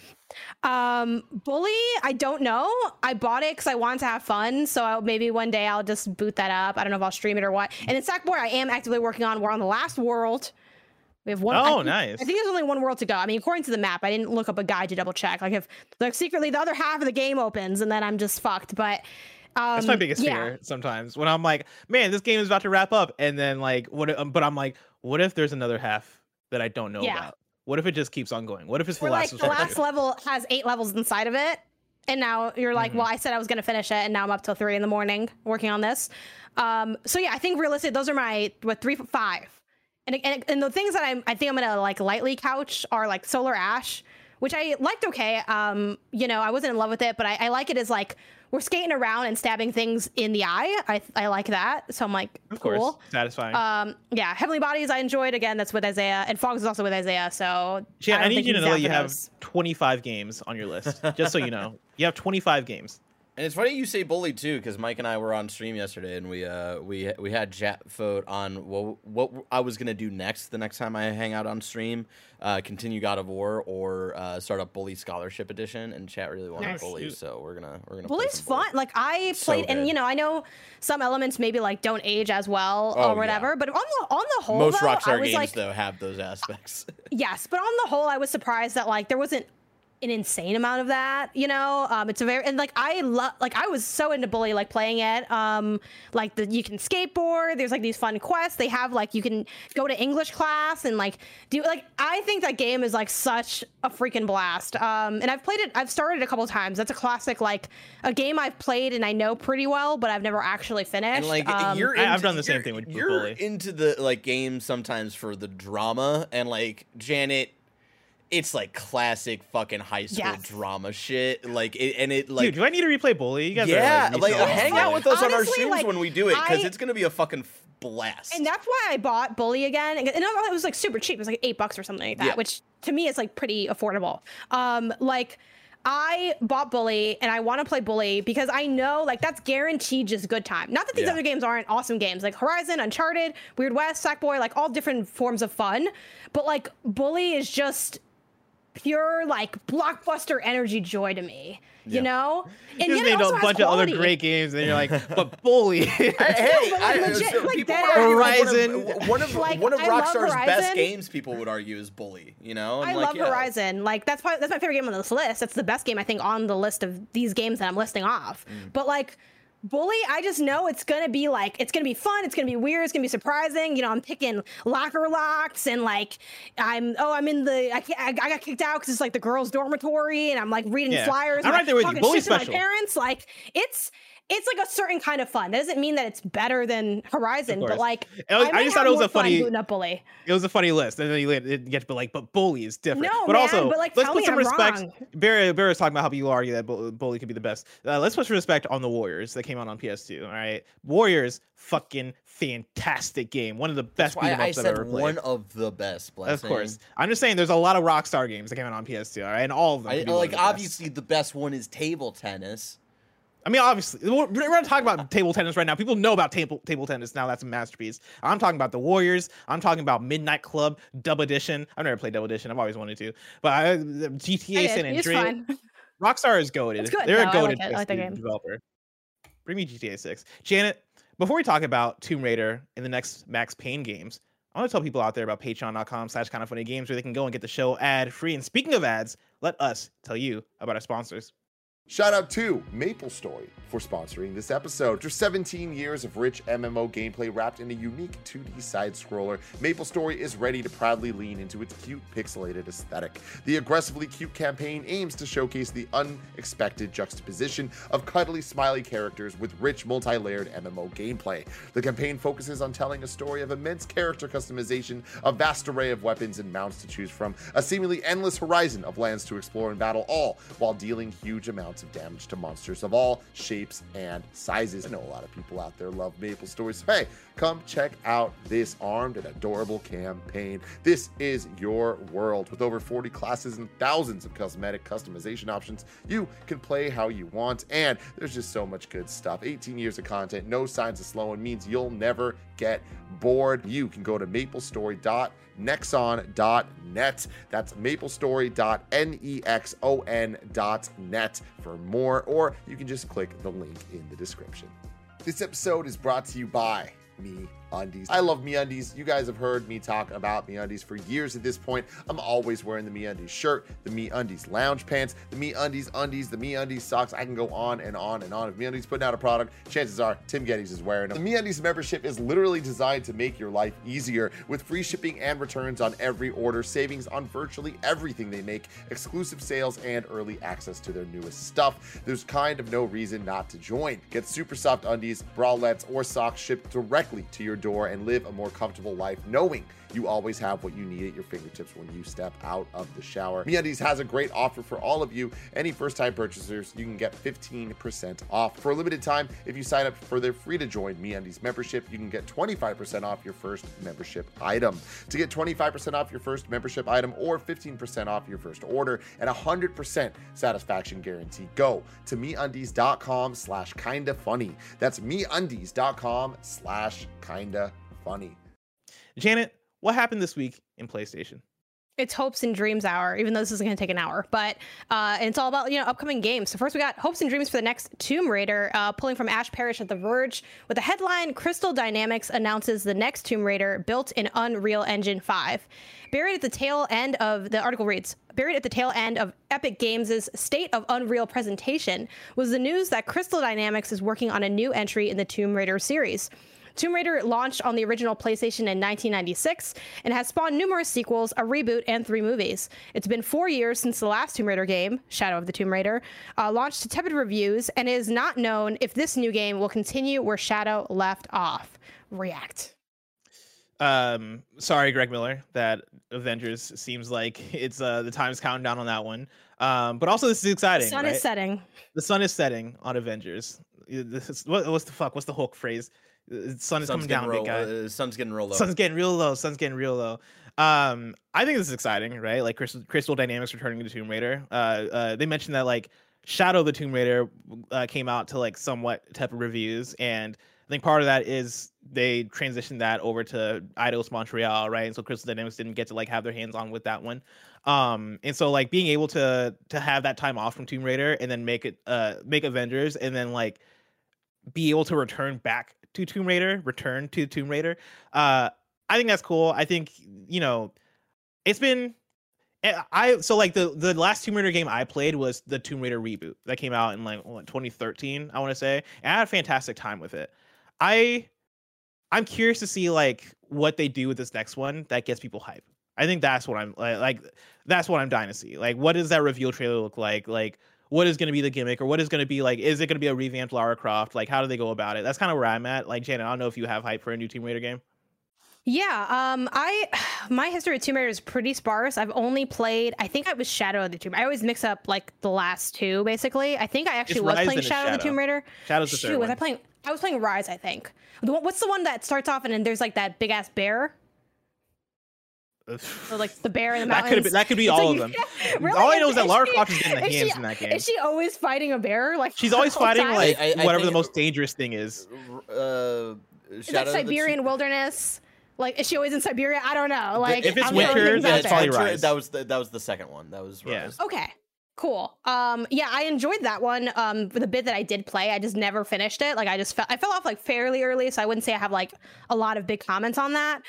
B: Bully, I don't know. I bought it because I wanted to have fun, so maybe one day I'll just boot that up. I don't know if I'll stream it or what. And in Sackboy, I am actively working on. We're on the last world. We have one.
A: Oh, nice.
B: I think there's only one world to go. I mean, according to the map, I didn't look up a guide to double check. Like, if like secretly the other half of the game opens, and then I'm just fucked. But
A: that's my biggest fear sometimes when I'm like, man, this game is about to wrap up, and then like, what? But I'm like, what if there's another half that I don't know about? What if it just keeps on going? What if it's the last?
B: Like the last level has 8 levels inside of it, and now you're like, well, I said I was going to finish it, and now I'm up till 3 in the morning working on this. So yeah, I think realistically, those are my 3, 5. And the things that I think I'm gonna like lightly couch are like Solar Ash, which I liked. Okay, you know, I wasn't in love with it, but I like it as like we're skating around and stabbing things in the eye. I like that, so I'm like,
A: of
B: cool.
A: course, satisfying.
B: Yeah, Heavenly Bodies I enjoyed. Again, that's with Isaiah, and Fogs is also with Isaiah. So
A: yeah, I need you to know that you have
B: those.
A: 25 games on your list. Just so you know, you have 25 games.
D: And it's funny you say Bully too, because Mike and I were on stream yesterday, and we had chat vote on what I was gonna do next the next time I hang out on stream, continue God of War or start up Bully Scholarship Edition, and chat really wanted
B: Nice.
D: Bully, so we're gonna.
B: Bully's fun. Like I played, and you know, I know some elements maybe like don't age as well or whatever, but on the whole,
D: most
B: though,
D: Rockstar
B: I was
D: games
B: like,
D: though have those aspects.
B: yes, but on the whole, I was surprised that like there wasn't an insane amount of that, you know. It's a very, and like I was so into Bully, like playing it. Like you can skateboard, there's like these fun quests they have, like you can go to English class and like do, like I think that game is like such a freaking blast. And I've started it a couple of times. That's a classic, like a game I've played and I know pretty well, but I've never actually finished.
D: And like
A: I've done the same thing with Bully.
D: You're into the like games sometimes for the drama, and like Janet, it's like classic fucking high school drama shit. Like it like,
A: dude, do I need to replay Bully? You guys
D: yeah,
A: are
D: like hang out with us on our
B: Honestly,
D: streams
B: like,
D: when we do it, because it's gonna be a fucking blast.
B: And that's why I bought Bully again. And it was like super cheap. It was like $8 or something like that, which to me is like pretty affordable. Like I bought Bully and I want to play Bully because I know like that's guaranteed just good time. Not that these other games aren't awesome games, like Horizon, Uncharted, Weird West, Sackboy, like all different forms of fun. But like Bully is just pure like blockbuster energy joy to me, you know. And
A: you just named a bunch of other great games, and you're like, but Bully.
D: Horizon, one of
B: like,
D: Rockstar's best games, people would argue, is Bully. You know, and
B: I love Horizon. Like that's my favorite game on this list. That's the best game I think on the list of these games that I'm listing off. But like Bully, I just know it's gonna be like, it's gonna be fun, it's gonna be weird, it's gonna be surprising. You know, I'm picking locker locks, and like I got kicked out because it's like the girls' dormitory, and I'm like reading flyers.
A: I'm right there with you. Bully's special.
B: My parents, like it's like a certain kind of fun. That doesn't mean that it's better than Horizon, but like
A: I just thought it was a funny.
B: Bully.
A: It was a funny list, and then you get to be like, but Bully is different.
B: No,
A: but
B: man,
A: also,
B: but like,
A: let's put some respect.
B: Wrong.
A: Barry was talking about how you argue that Bully could be the best. Let's put some respect on the Warriors that came out on PS2. All right, Warriors, fucking fantastic game. One of the best beat 'em ups I've ever played.
D: One of the best.
A: Of course, I'm just saying there's a lot of Rockstar games that came out on PS2. All right, and all of them.
D: Like obviously, the best one is Table Tennis.
A: I mean, obviously, we're not talking about table tennis right now. People know about table tennis now. That's a masterpiece. I'm talking about the Warriors. I'm talking about Midnight Club, Dub Edition. I've never played Dub Edition. I've always wanted to. But GTA San Andreas, Rockstar is goated. They're a goated developer. Bring me GTA 6. Janet, before we talk about Tomb Raider in the next Max Payne games, I want to tell people out there about patreon.com/kindafunnygames where they can go and get the show ad-free. And speaking of ads, let us tell you about our sponsors.
E: Shout out to MapleStory for sponsoring this episode. After 17 years of rich MMO gameplay wrapped in a unique 2D side-scroller, MapleStory is ready to proudly lean into its cute pixelated aesthetic. The aggressively cute campaign aims to showcase the unexpected juxtaposition of cuddly, smiley characters with rich, multi-layered MMO gameplay. The campaign focuses on telling a story of immense character customization, a vast array of weapons and mounts to choose from, a seemingly endless horizon of lands to explore and battle, all while dealing huge amounts of damage to monsters of all shapes and sizes. I know a lot of people out there love MapleStory, so hey, come check out this armed and adorable campaign. This is your world. With over 40 classes and thousands of cosmetic customization options, you can play how you want, and there's just so much good stuff. 18 years of content, no signs of slowing, means you'll never get bored. You can go to maplestory.nexon.net. That's maplestory.nexon.net for more, or you can just click the link in the description. This episode is brought to you by MeUndies. I love MeUndies. You guys have heard me talk about MeUndies for years at this point. I'm always wearing the MeUndies shirt, the MeUndies lounge pants, the MeUndies undies, the MeUndies socks. I can go on and on and on. If MeUndies putting out a product, chances are Tim Geddes is wearing them. The MeUndies membership is literally designed to make your life easier with free shipping and returns on every order, savings on virtually everything they make, exclusive sales, and early access to their newest stuff. There's kind of no reason not to join. Get super soft undies, bralettes, or socks shipped directly to your door and live a more comfortable life knowing you always have what you need at your fingertips when you step out of the shower. MeUndies has a great offer for all of you. Any first-time purchasers, you can get 15% off. For a limited time, if you sign up for their free-to-join MeUndies membership, you can get 25% off your first membership item. To get 25% off your first membership item or 15% off your first order and 100% satisfaction guarantee, go to MeUndies.com/kindafunny. That's MeUndies.com/kindafunny.
A: Janet, what happened this week in PlayStation?
B: It's Hopes and Dreams hour, even though this is going to take an hour, but it's all about, upcoming games. So first we got Hopes and Dreams for the next Tomb Raider, pulling from Ash Parrish at The Verge with the headline, Crystal Dynamics announces the next Tomb Raider built in Unreal Engine 5. Buried at the tail end of, the article reads, buried at the tail end of Epic Games' State of Unreal presentation was the news that Crystal Dynamics is working on a new entry in the Tomb Raider series. Tomb Raider launched on the original PlayStation in 1996 and has spawned numerous sequels, a reboot, and 3 movies. It's been 4 years since the last Tomb Raider game, Shadow of the Tomb Raider, launched to tepid reviews, and it is not known if this new game will continue where Shadow left off. React.
A: Sorry, Greg Miller, that Avengers seems like it's the time's counting down on that one. But also this is exciting.
B: The sun is setting.
A: The sun is setting on Avengers. What's the Hulk phrase? The sun is coming down, big guy.
D: Sun's getting real low.
A: Sun's getting real low. I think this is exciting, right? Like Crystal Dynamics returning to Tomb Raider. They mentioned that like Shadow of the Tomb Raider came out to like somewhat tepid reviews, and I think part of that is they transitioned that over to Eidos Montreal, right? And so Crystal Dynamics didn't get to like have their hands on with that one. And so like being able to have that time off from Tomb Raider and then make Avengers and then like be able to return to Tomb Raider. I think that's cool. I think, it's been the last Tomb Raider game I played was the Tomb Raider reboot that came out in 2013, I want to say. And I had a fantastic time with it. I'm curious to see like what they do with this next one that gets people hype. I think that's what I'm that's what I'm dying to see. Like, what does that reveal trailer look like? Like, what is going to be the gimmick, or what is going to be like? Is it going to be a revamped Lara Croft? Like, how do they go about it? That's kind of where I'm at. Like, Janet, I don't know if you have hype for a new Tomb Raider game.
B: Yeah, my history with Tomb Raider is pretty sparse. I've only played, I think I was Shadow of the Tomb Raider. I always mix up like the last two, basically. I think I actually was playing Shadow of the Tomb Raider.
A: Shadow's the third one.
B: I was playing Rise, I think. What's the one that starts off and then there's like that big ass bear? So, like the bear in the
A: That
B: mountains.
A: could be
B: It's
A: all
B: like-
A: of them.
B: Really?
A: All I know is that
B: Is
A: Lara
B: she-
A: Croft is getting the
B: is
A: hands
B: she-
A: in that game.
B: Is she always fighting a bear? Like
A: She's
B: the
A: always
B: whole
A: fighting
B: time?
A: like
D: I
A: whatever the
D: think-
A: most dangerous thing is.
B: It's like Siberian wilderness. Like, is she always in Siberia? I don't know. Like,
A: if it's
B: I'm
A: winter,
B: throwing things
A: then
B: out
A: it's
B: there.
A: probably
D: Winter,
A: Rise.
D: that was the second one. That was
A: Yeah.
D: Rise.
B: Okay, cool. Yeah, I enjoyed that one. For the bit that I did play, I just never finished it. Like, I fell off like fairly early, so I wouldn't say I have like a lot of big comments on that.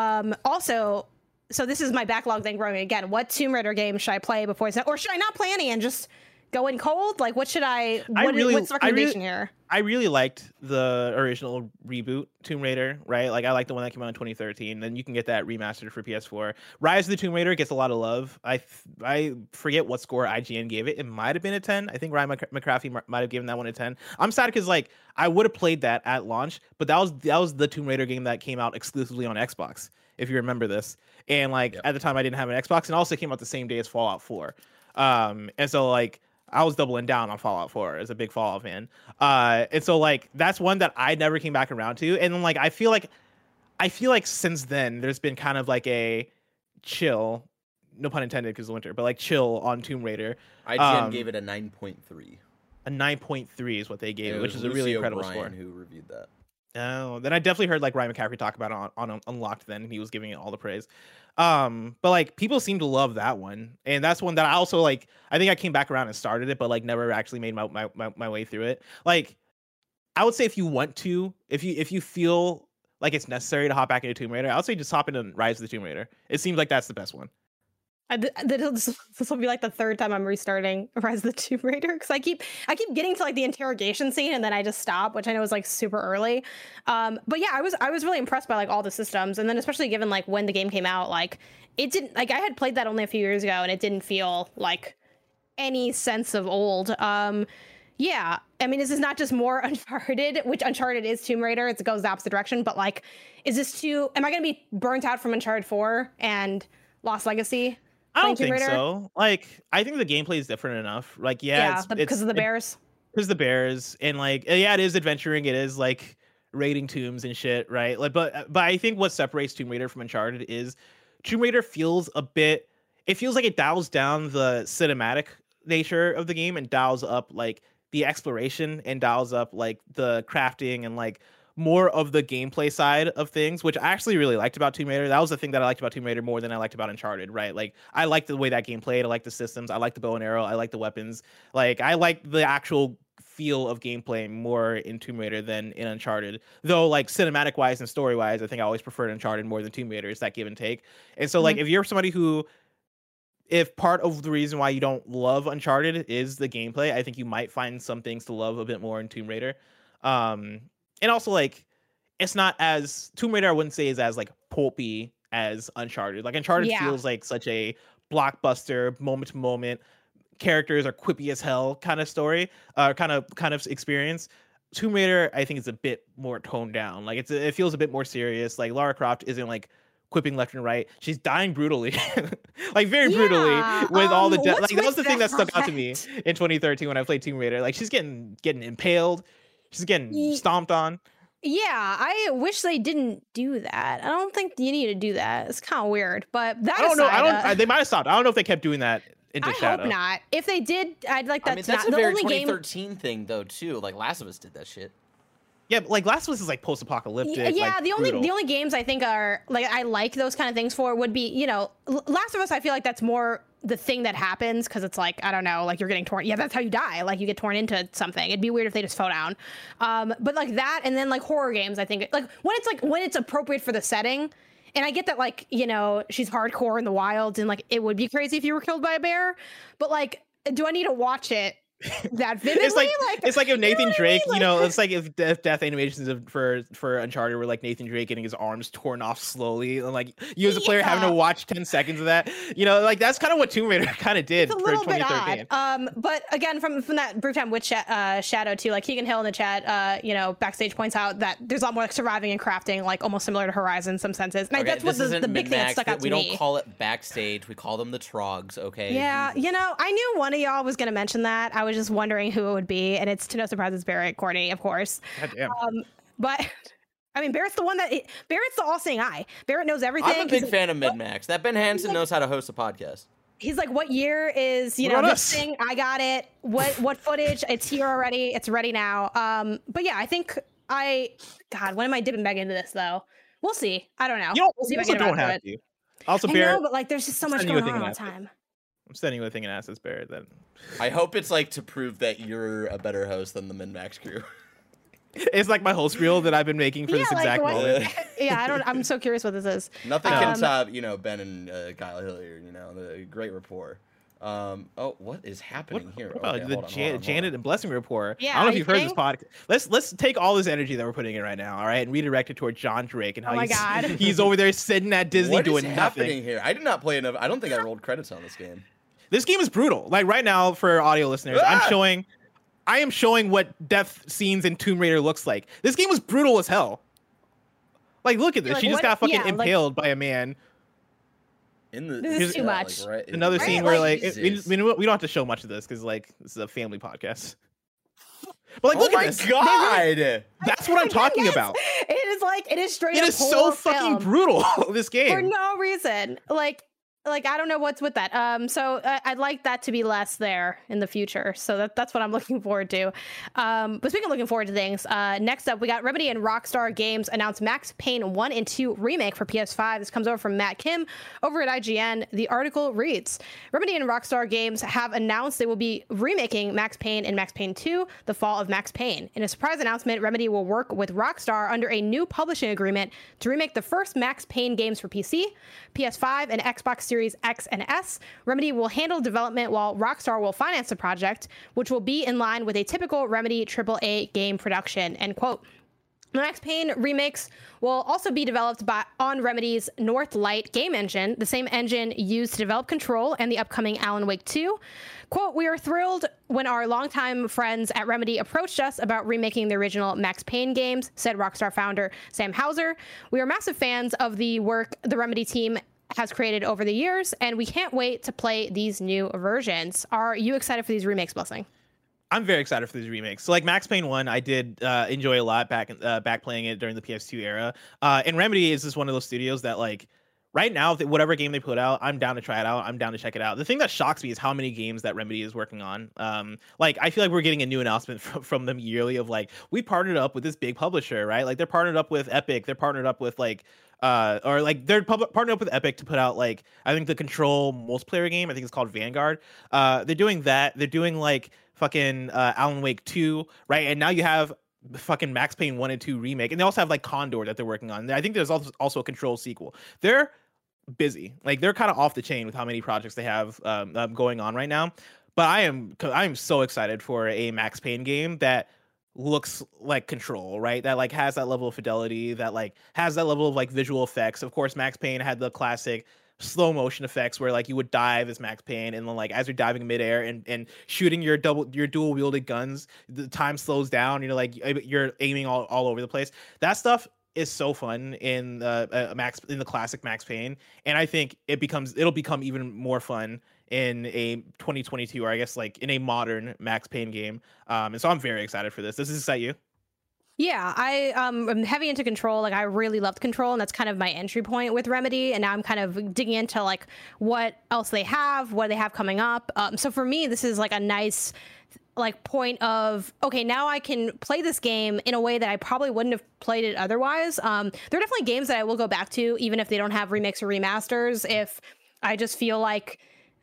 B: Also, so this is my backlog thing growing again. What Tomb Raider game should I play before or should I not play any and just go in cold? Like, what should I? What's the recommendation here?
A: I really liked the original reboot Tomb Raider, right? Like I like the one that came out in 2013. Then you can get that remastered for PS4. Rise of the Tomb Raider gets a lot of love. I forget what score IGN gave it. It might have been a 10. I think Ryan McCraffy might have given that one a 10. I'm sad because like I would have played that at launch, but that was the Tomb Raider game that came out exclusively on Xbox, if you remember this. And like at the time I didn't have an Xbox, and also came out the same day as Fallout 4. And so like I was doubling down on Fallout 4 as a big Fallout fan. And so like that's one that I never came back around to. And then like I feel like since then there's been kind of like a chill, no pun intended because of winter, but like chill on Tomb Raider.
D: IGN gave it a 9.3.
A: A 9.3 is what they gave it, which is a
D: Lucy
A: really incredible
D: O'Brien
A: score.
D: who reviewed that.
A: Oh, then I definitely heard like Ryan McCaffrey talk about it on Unlocked then, and he was giving it all the praise. But like people seem to love that one, and that's one that I also like. I think I came back around and started it, but like never actually made my way through it. Like I would say if you want to, if you feel like it's necessary to hop back into Tomb Raider, I would say just hop into Rise of the Tomb Raider. It seems like that's the best one.
B: This will be like the third time I'm restarting Rise of the Tomb Raider because I keep getting to like the interrogation scene and then I just stop, which I know is like super early. But yeah, I was really impressed by like all the systems, and then especially given like when the game came out, like it didn't like I had played that only a few years ago and it didn't feel like any sense of old. Yeah, I mean, this is not just more Uncharted, which Uncharted is Tomb Raider. It goes the opposite direction, but like, am I going to be burnt out from Uncharted 4 and Lost Legacy?
A: I don't think so. Like, I think the gameplay is different enough. Like, yeah,
B: because of the bears.
A: Because the bears, and like, yeah, it is adventuring. It is like raiding tombs and shit, right? Like, but I think what separates Tomb Raider from Uncharted is Tomb Raider feels a bit. It feels like it dials down the cinematic nature of the game and dials up like the exploration and dials up like the crafting and like more of the gameplay side of things, which I actually really liked about Tomb Raider. That was the thing that I liked about Tomb Raider more than I liked about Uncharted, right? Like, I liked the way that game played. I liked the systems. I liked the bow and arrow. I liked the weapons. Like, I liked the actual feel of gameplay more in Tomb Raider than in Uncharted. Though, like, cinematic-wise and story-wise, I think I always preferred Uncharted more than Tomb Raider. It's that give and take. And so, like, if you're somebody who... If part of the reason why you don't love Uncharted is the gameplay, I think you might find some things to love a bit more in Tomb Raider. And also, like, it's not as Tomb Raider, I wouldn't say is as like pulpy as Uncharted. Like Uncharted feels like such a blockbuster, moment to moment, characters are quippy as hell kind of story, kind of experience. Tomb Raider, I think, is a bit more toned down. Like it feels a bit more serious. Like Lara Croft isn't like quipping left and right. She's dying brutally, like very brutally with all the death. Like that was the thing that stuck out to me in 2013 when I played Tomb Raider. Like she's getting impaled. She's getting stomped on.
B: Yeah, I wish they didn't do that. I don't think you need to do that. It's kind of weird, but that
A: I don't know. They might have stopped. I don't know if they kept doing that into Shadow.
B: I hope not. If they did, I'd like that.
D: I mean,
B: to
D: that's
B: not,
D: a
B: the
D: very
B: only
D: 2013 thing, though, too. Like Last of Us did that shit.
A: Yeah, but like Last of Us is like post-apocalyptic.
B: Yeah,
A: like,
B: the only games I think are like I like those kind of things for would be, you know, Last of Us. I feel like that's more the thing that happens because it's like, I don't know, like you're getting torn. Yeah, that's how you die. Like you get torn into something. It'd be weird if they just fell down. But like that, and then like horror games, I think like when it's appropriate for the setting. And I get that, like, you know, she's hardcore in the wild and like it would be crazy if you were killed by a bear. But like, do I need to watch it that vividly?
A: It's like if Nathan Drake,
B: I mean?
A: you know, it's like if death animations for Uncharted were like Nathan Drake getting his arms torn off slowly, and like you as a player having to watch 10 seconds of that, you know, like that's kind of what Tomb Raider kind of did
B: it's a
A: for
B: little
A: 2013.
B: bit odd. But again, from that brief time with Shadow too, like Keegan Hill in the chat, you know, backstage points out that there's a lot more like surviving and crafting, like almost similar to Horizon in some senses. And that's what the big thing that stuck out to me.
D: We don't call it backstage. We call them the Trogs. Okay.
B: Yeah, you know, I knew one of y'all was going to mention that. I was just wondering who it would be, and it's to no surprise it's Barrett Courtney, of course.
A: God damn.
B: But I mean, Barrett's the all-seeing eye. Barrett knows everything.
D: I'm a big fan of Min-Max. That Ben Hansen knows how to host a podcast.
B: He's like, what year is,
A: What about
B: this
A: us?
B: thing? I got it. What footage? It's here already. It's ready now. But yeah, I think God, when am I dipping back into this though? We'll see. I don't know. We'll see
A: You
B: if I
A: also
B: get
A: don't
B: around to
A: have
B: it.
A: to. Also,
B: I
A: Barrett,
B: know, but like, there's just so much
A: sending you a
B: going
A: thing
B: on all
A: in
B: the
A: after.
B: time.
A: I'm sending you a thing and ask this Barrett then.
D: I hope it's like to prove that you're a better host than the Min-Max crew.
A: It's like my host reel that I've been making for this exact
B: what-
A: moment.
B: yeah, I'm so curious what this is.
D: Nothing can
B: Um,
D: top, Ben and Kyle Hilliard, the great rapport. What is happening here?
A: What about
D: Okay,
A: the
D: hold on.
A: Janet and Blessing report?
B: Yeah,
A: I don't know
B: are
A: if
B: you
A: you've heard this
B: kidding?
A: podcast. Let's take all this energy that we're putting in right now, all right, and redirect it toward John Drake and how
B: Oh my God.
A: he's over there sitting at Disney
D: What is
A: doing
D: happening
A: nothing.
D: here? I did not play enough. I don't think I rolled credits on this game.
A: This game is brutal. Like right now, for audio listeners,
D: Ah!
A: I am showing what death scenes in Tomb Raider looks like. This game is brutal as hell. Like, look at this.
B: Like,
A: She just
B: what-
A: got fucking
B: yeah, like-
A: impaled by a man.
B: This is too much.
A: Another
B: Right,
A: scene where
B: like-
A: like we don't have to show much of this because like this is a family podcast. But like, look
D: Oh
A: at
D: my
A: this.
D: god!
A: That's what I'm talking
B: Yes.
A: about.
B: It is straight
A: It
B: up
A: is so
B: horror
A: fucking
B: film.
A: brutal. This
B: For
A: game.
B: no reason. Like I don't know what's with that. So I'd like that to be less there in the future. So that's what I'm looking forward to. But speaking of looking forward to things, next up we got Remedy and Rockstar Games announced Max Payne 1 and 2 remake for PS5. This comes over from Matt Kim over at IGN. The article reads: Remedy and Rockstar Games have announced they will be remaking Max Payne and Max Payne 2: The Fall of Max Payne. In a surprise announcement, Remedy will work with Rockstar under a new publishing agreement to remake the first Max Payne games for PC, PS5, and Xbox Series X and S. Remedy will handle development while Rockstar will finance the project, which will be in line with a typical Remedy AAA game production, end quote. The Max Payne remakes will also be developed on Remedy's Northlight game engine, the same engine used to develop Control and the upcoming Alan Wake 2. Quote, we are thrilled when our longtime friends at Remedy approached us about remaking the original Max Payne games, said Rockstar founder Sam Hauser. We are massive fans of the work the Remedy team has created over the years, and we can't wait to play these new versions. Are you excited for these remakes, Blessing?
A: I'm very excited for these remakes. So like Max Payne 1, I did enjoy a lot back playing it during the PS2 era. And Remedy is just one of those studios that like right now, whatever game they put out, I'm down to try it out. I'm down to check it out. The thing that shocks me is how many games that Remedy is working on. Like I feel like we're getting a new announcement from them yearly of like, we partnered up with this big publisher, right? Like they're partnered up with Epic. They're partnered up with like or like they're partnered up with Epic to put out like I think the Control multiplayer game. I think it's called Vanguard. They're doing that. They're doing like fucking Alan Wake 2, right? And now you have fucking Max Payne 1 and 2 remake, and they also have like Condor that they're working on. I think there's also a Control sequel. They're busy. Like they're kind of off the chain with how many projects they have going on right now. But I'm so excited for a Max Payne game that looks like Control, right? That like has that level of fidelity, that like has that level of like visual effects. Of course, Max Payne had the classic slow motion effects where like you would dive as Max Payne, and then like as you're diving midair and shooting your dual wielded guns, the time slows down. Like you're aiming all over the place. That stuff is so fun in the classic Max Payne, and I think it'll become even more fun in a 2022, or I guess like in a modern Max Payne game. And so I'm very excited for this. Does this excite you?
B: Yeah, I'm heavy into Control. Like I really loved Control, and that's kind of my entry point with Remedy. And now I'm kind of digging into like what else they have, what they have coming up. So for me, this is like a nice like point of, okay, now I can play this game in a way that I probably wouldn't have played it otherwise. There are definitely games that I will go back to, even if they don't have remakes or remasters, if I just feel like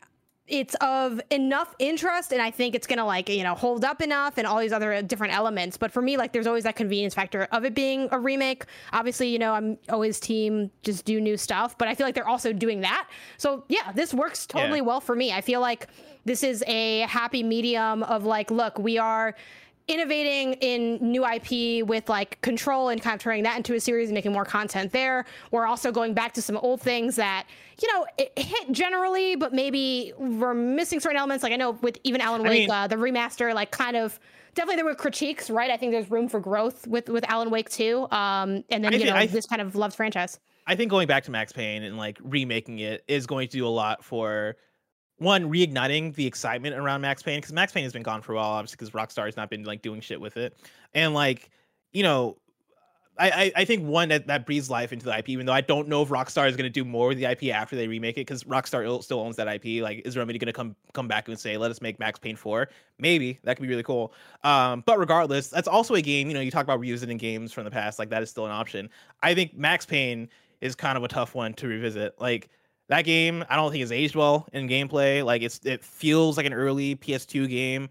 B: it's of enough interest and I think it's gonna like, hold up enough and all these other different elements. But for me, like there's always that convenience factor of it being a remake. Obviously, I'm always team just do new stuff, but I feel like they're also doing that. So yeah, this works totally well for me. I feel like this is a happy medium of like, look, we are innovating in new IP with like Control and kind of turning that into a series and making more content there. We're also going back to some old things that, it hit generally, but maybe we're missing certain elements. Like I know with even Alan Wake, the remaster, like kind of definitely there were critiques, right? I think there's room for growth with Alan Wake 2. And then, this kind of loved franchise.
A: I think going back to Max Payne and like remaking it is going to do a lot for one, reigniting the excitement around Max Payne, because Max Payne has been gone for a while, obviously, because Rockstar has not been like doing shit with it. And like, I think one that breathes life into the IP, even though I don't know if Rockstar is going to do more with the IP after they remake it, because Rockstar still owns that IP. Like, is Remedy going to come back and say, let us make Max Payne 4? Maybe that could be really cool. But regardless, that's also a game. You talk about revisiting games from the past, like that is still an option. I think Max Payne is kind of a tough one to revisit. Like, that game, I don't think it's aged well in gameplay. Like, it feels like an early PS2 game.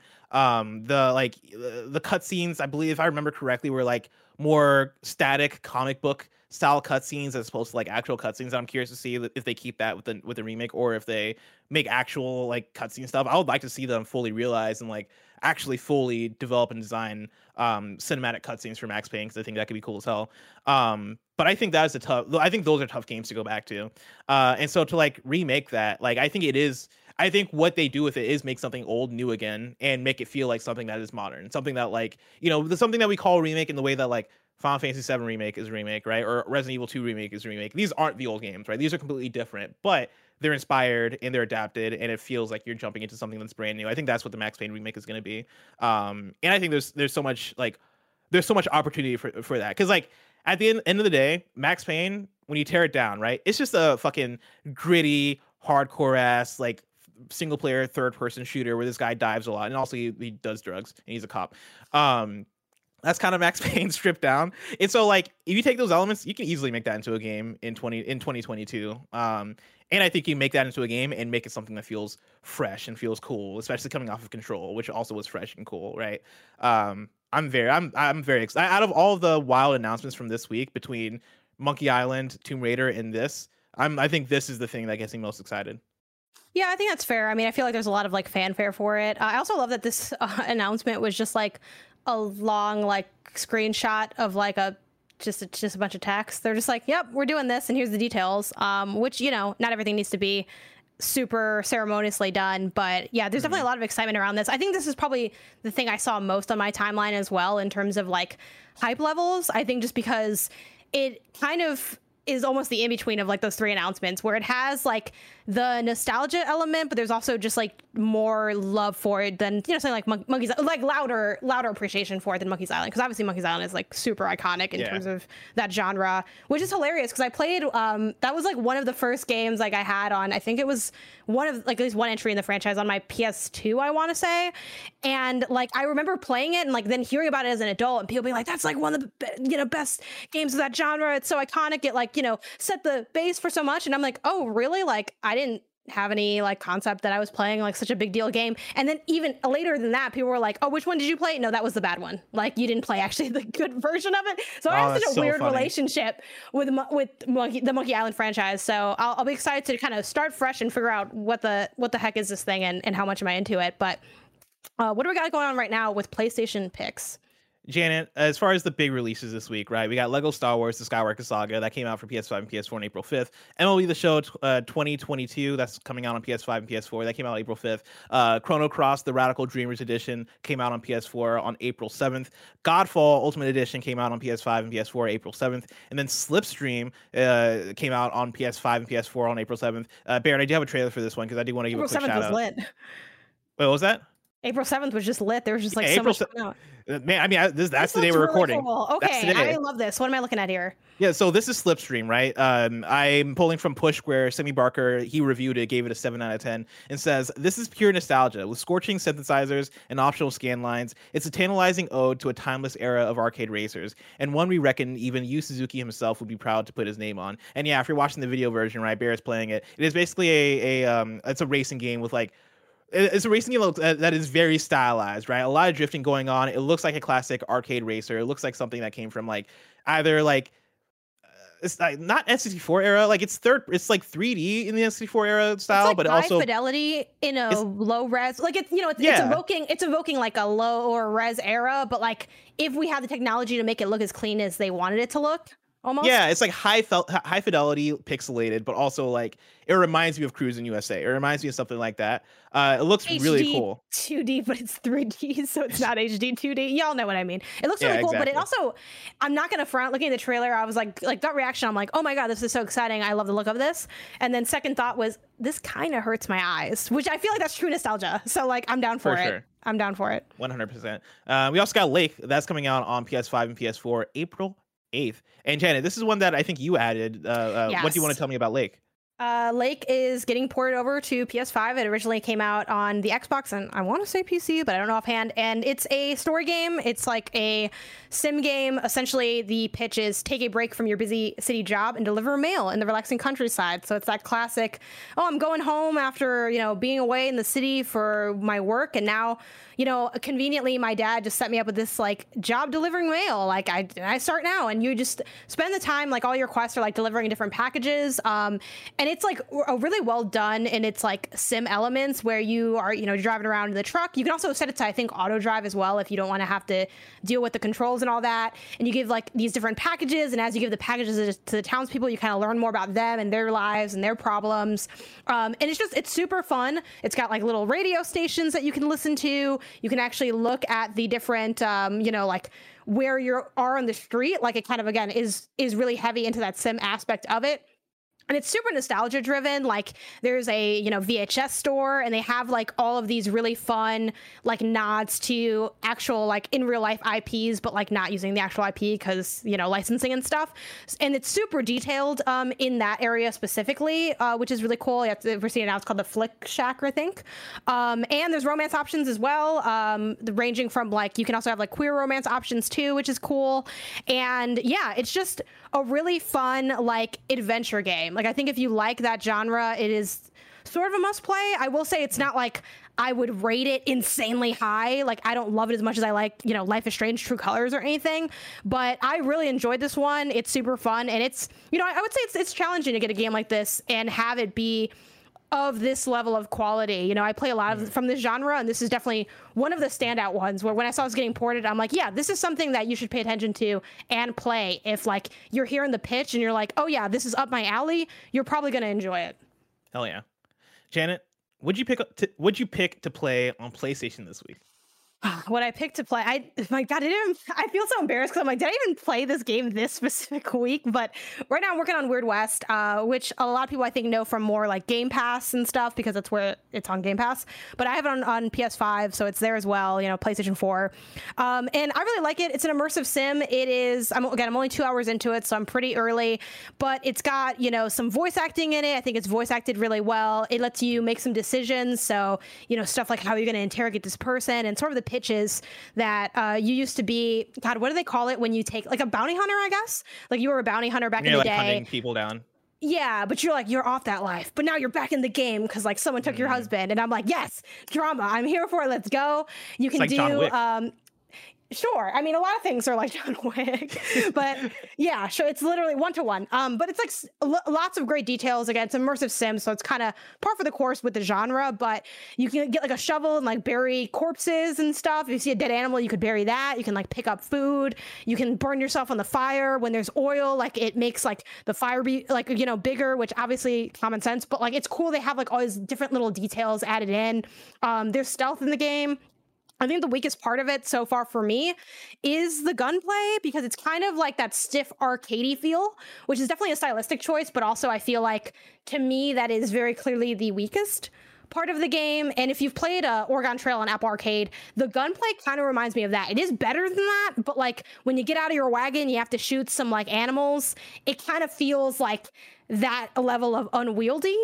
A: The cutscenes, I believe, if I remember correctly, were like more static comic book style cutscenes as opposed to like actual cutscenes. I'm curious to see if they keep that with the remake, or if they make actual like cutscene stuff. I would like to see them fully realized and like actually fully develop and design cinematic cutscenes for Max Payne, because I think that could be cool as hell. But I think I think those are tough games to go back to. And so to like remake that, like I think what they do with it is make something old new again and make it feel like something that is modern, something that like, something that we call remake in the way that like Final Fantasy VII Remake is a remake, right? Or Resident Evil 2 Remake is a remake. These aren't the old games, right? These are completely different, but they're inspired and they're adapted, and it feels like you're jumping into something that's brand new. I think that's what the Max Payne remake is going to be. And I think there's so much opportunity for that, because like at the end of the day, Max Payne, when you tear it down, right, it's just a fucking gritty, hardcore ass like single player third person shooter where this guy dives a lot, and also he does drugs and he's a cop. That's kind of Max Payne stripped down. And so like if you take those elements, you can easily make that into a game in 2022. And I think you make that into a game and make it something that feels fresh and feels cool, especially coming off of Control, which also was fresh and cool, right? I'm very excited. Out of all of the wild announcements from this week between Monkey Island, Tomb Raider, and this, I think this is the thing that gets me most excited.
B: Yeah, I think that's fair. I mean, I feel like there's a lot of like fanfare for it. I also love that this announcement was just like a long like screenshot of like just a bunch of text. They're just like, yep, we're doing this, and here's the details. Which, not everything needs to be super ceremoniously done, but yeah, there's definitely a lot of excitement around this. I think this is probably the thing I saw most on my timeline as well in terms of like hype levels. I think just because it kind of is almost the in-between of like those three announcements, where it has like the nostalgia element, but there's also just like more love for it than, something like Monkey's, like louder appreciation for it than Monkey's Island. Because obviously Monkey's Island is like super iconic in terms of that genre, which is hilarious because I played, that was like one of the first games like I had on, I think it was one of like at least one entry in the franchise on my PS2, I want to say. And like, I remember playing it and like then hearing about it as an adult and people being like, that's like one of the best games of that genre. It's so iconic. It like, set the base for so much. And I'm like, oh, really? Like, I didn't have any like concept that I was playing like such a big deal game. And then even later than that, people were like, oh, which one did you play? No, that was the bad one. Like, you didn't play actually the good version of it. So I have such a weird relationship with the Monkey Island franchise. So I'll be excited to kind of start fresh and figure out what the heck is this thing and how much am I into it. But what do we got going on right now with PlayStation picks?
A: Janet, as far as the big releases this week, right? We got Lego Star Wars: The Skywalker Saga that came out for PS5 and PS4 on April 5th. MLB The Show 2022 that's coming out on PS5 and PS4 that came out April 5th. Chrono Cross: The Radical Dreamers Edition came out on PS4 on April 7th. Godfall Ultimate Edition came out on PS5 and PS4 April 7th, and then Slipstream came out on PS5 and PS4 on April 7th. Baron, I do have a trailer for this one because I do want to give a quick shout out. April 7th was lit. Wait, what was that?
B: April 7th was just lit. There was just like so much coming out.
A: Man, I mean, that's the day we're really recording.
B: Cool. Okay, I love this. What am I looking at here?
A: Yeah, so this is Slipstream, right? I'm pulling from Push Square. Simi Barker, he reviewed it, gave it a 7 out of 10, and says, this is pure nostalgia. With scorching synthesizers and optional scan lines, it's a tantalizing ode to a timeless era of arcade racers, and one we reckon even Yu Suzuki himself would be proud to put his name on. And yeah, if you're watching the video version, right, Bear's playing it. It is basically it's a racing game with like, it's a racing game that is very stylized, right? A lot of drifting going on. It looks like a classic arcade racer. It looks like something that came from like either like it's like not N64 era, like it's like 3D in the N64 era style,
B: like
A: but
B: high
A: also
B: fidelity in a low res. Like it's it's evoking like a lower res era, but like if we had the technology to make it look as clean as they wanted it to look. Almost.
A: Yeah, it's like high fidelity, pixelated, but also like it reminds me of Cruis'n USA. It reminds me of something like that. It looks really cool.
B: 2D, but it's 3D, so it's not HD 2D. Y'all know what I mean. It looks really cool, exactly. But it also, I'm not gonna front. Looking at the trailer, I was like gut reaction. I'm like, oh my god, this is so exciting. I love the look of this. And then second thought was, this kind of hurts my eyes, which I feel like that's true nostalgia. So like, I'm down for it. Sure. I'm down for it.
A: 100%. We also got Lake. That's coming out on PS5 and PS4 April 8th. And Janet, this is one that I think you added. What do you want to tell me about Lake?
B: Lake is getting ported over to PS5. It originally came out on the Xbox and I want to say PC, but I don't know offhand. And it's a story game. It's like a sim game. Essentially, the pitch is take a break from your busy city job and deliver mail in the relaxing countryside. So it's that classic, oh, I'm going home after, being away in the city for my work. And now, conveniently, my dad just set me up with this like job delivering mail. Like I start now, and you just spend the time, like all your quests are like delivering different packages. And it's like a really well done in its like sim elements where you are, driving around in the truck. You can also set it to, I think, auto drive as well if you don't want to have to deal with the controls and all that. And you give like these different packages. And as you give the packages to the townspeople, you kind of learn more about them and their lives and their problems. And it's super fun. It's got like little radio stations that you can listen to. You can actually look at the different, like where you are on the street. Like it kind of, again, is really heavy into that sim aspect of it. And it's super nostalgia driven. Like there's a, VHS store and they have like all of these really fun, like nods to actual, like in real life IPs, but like not using the actual IP because, licensing and stuff. And it's super detailed in that area specifically, which is really cool. We're seeing it now. It's called the Flick Shack, I think. And there's romance options as well. Ranging from like, you can also have like queer romance options too, which is cool. And yeah, it's just a really fun, like adventure game. Like I think if you like that genre, it is sort of a must play. I will say it's not like I would rate it insanely high. Like I don't love it as much as I like, Life is Strange, True Colors or anything, but I really enjoyed this one. It's super fun. And it's, I would say it's challenging to get a game like this and have it be of this level of quality. I play a lot of from this genre, and this is definitely one of the standout ones where when I saw it was getting ported, I'm like, yeah, this is something that you should pay attention to and play. If like you're hearing the pitch and you're like, oh yeah, this is up my alley, you're probably going to enjoy it.
A: Hell yeah. Janet, what'd you pick to play on PlayStation this week?
B: What I picked to play, my God, I feel so embarrassed because I'm like, did I even play this game this specific week? But right now I'm working on Weird West, which a lot of people I think know from more like Game Pass and stuff because that's where it's on Game Pass. But I have it on PS5, so it's there as well, PlayStation 4. And I really like it. It's an immersive sim. It is, I'm only 2 hours into it, so I'm pretty early. But it's got, some voice acting in it. I think it's voice acted really well. It lets you make some decisions. So, stuff like how you're going to interrogate this person and sort of the pitches that you used to be. God, what do they call it when you take like a bounty hunter? I guess like you were a bounty hunter back in the
A: like
B: day,
A: hunting people down.
B: Yeah, but you're off that life. But now you're back in the game because like someone took your husband, and I'm like, yes, drama. I'm here for it. Let's go. You can
A: do. John Wick.
B: Sure. I mean, a lot of things are like John Wick, but yeah, sure. It's literally 1-to-1. But it's like lots of great details. Again, it's immersive sim, so it's kind of par for the course with the genre. But you can get like a shovel and like bury corpses and stuff. If you see a dead animal, you could bury that. You can like pick up food. You can burn yourself on the fire. When there's oil, like it makes like the fire be like bigger, which obviously common sense. But like it's cool. They have like all these different little details added in. There's stealth in the game. I think the weakest part of it so far for me is the gunplay because it's kind of like that stiff arcadey feel, which is definitely a stylistic choice, but also I feel like to me that is very clearly the weakest part of the game. And if you've played Oregon Trail on Apple Arcade, the gunplay kind of reminds me of that. It is better than that, but like when you get out of your wagon, you have to shoot some like animals. It kind of feels like that level of unwieldy.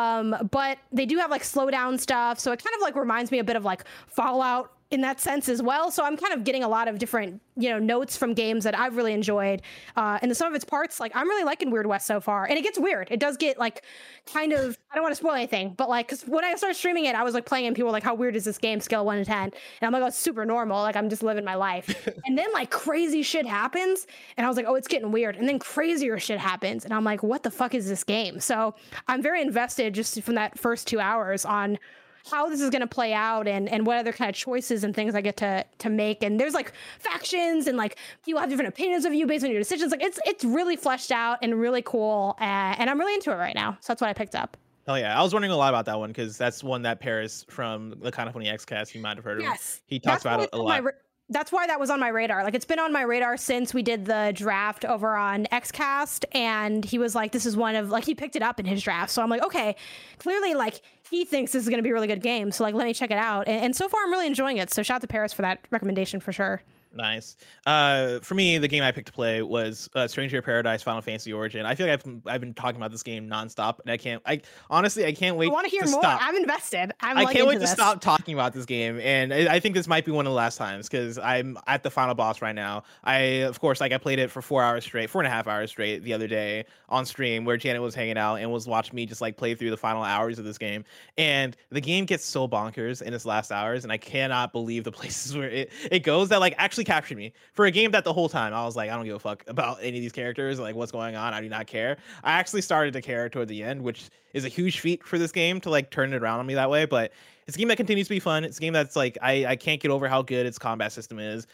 B: But they do have like slow down stuff. So it kind of like reminds me a bit of like Fallout in that sense as well. So I'm kind of getting a lot of different, notes from games that I've really enjoyed. And the sum of its parts, like I'm really liking Weird West so far. And it gets weird. It does get like kind of, I don't want to spoil anything, but like, cause when I started streaming it, I was like playing and people were like, how weird is this game? Scale 1 to 10. And I'm like, oh, it's super normal. Like I'm just living my life. And then like crazy shit happens. And I was like, oh, it's getting weird. And then crazier shit happens. And I'm like, what the fuck is this game? So I'm very invested just from that first 2 hours on how this is going to play out and what other kind of choices and things I get to make. And there's like factions and like people have different opinions of you based on your decisions. Like it's really fleshed out and really cool. And I'm really into it right now. So that's what I picked up.
A: Oh yeah, I was wondering a lot about that one because that's one that Paris from the Kind of Funny Xcast, you might have heard of.
B: Yes,
A: he talks about it a lot.
B: That's why that was on my radar. Like it's been on my radar since we did the draft over on Xcast, and he was like, this is one of like, he picked it up in his draft. So I'm like, okay, clearly like he thinks this is going to be a really good game. So like, let me check it out. And so far I'm really enjoying it. So shout out to Paris for that recommendation for sure.
A: Nice. For me, the game I picked to play was Stranger of Paradise Final Fantasy Origin. I feel like I've been talking about this game nonstop, and I honestly can't wait.
B: I want to hear
A: to
B: more.
A: Stop.
B: I'm invested.
A: I can't wait to stop talking about this game, and I think this might be one of the last times because I'm at the final boss right now. Of course, I played it for 4.5 hours straight the other day on stream, where Janet was hanging out and was watching me just like play through the final hours of this game, and the game gets so bonkers in its last hours, and I cannot believe the places where it goes that like actually captured me for a game that the whole time I was like, I don't give a fuck about any of these characters, like what's going on. I do not care. I actually started to care toward the end, which is a huge feat for this game to like turn it around on me that way. But it's a game that continues to be fun. It's a game that's like I can't get over how good its combat system is.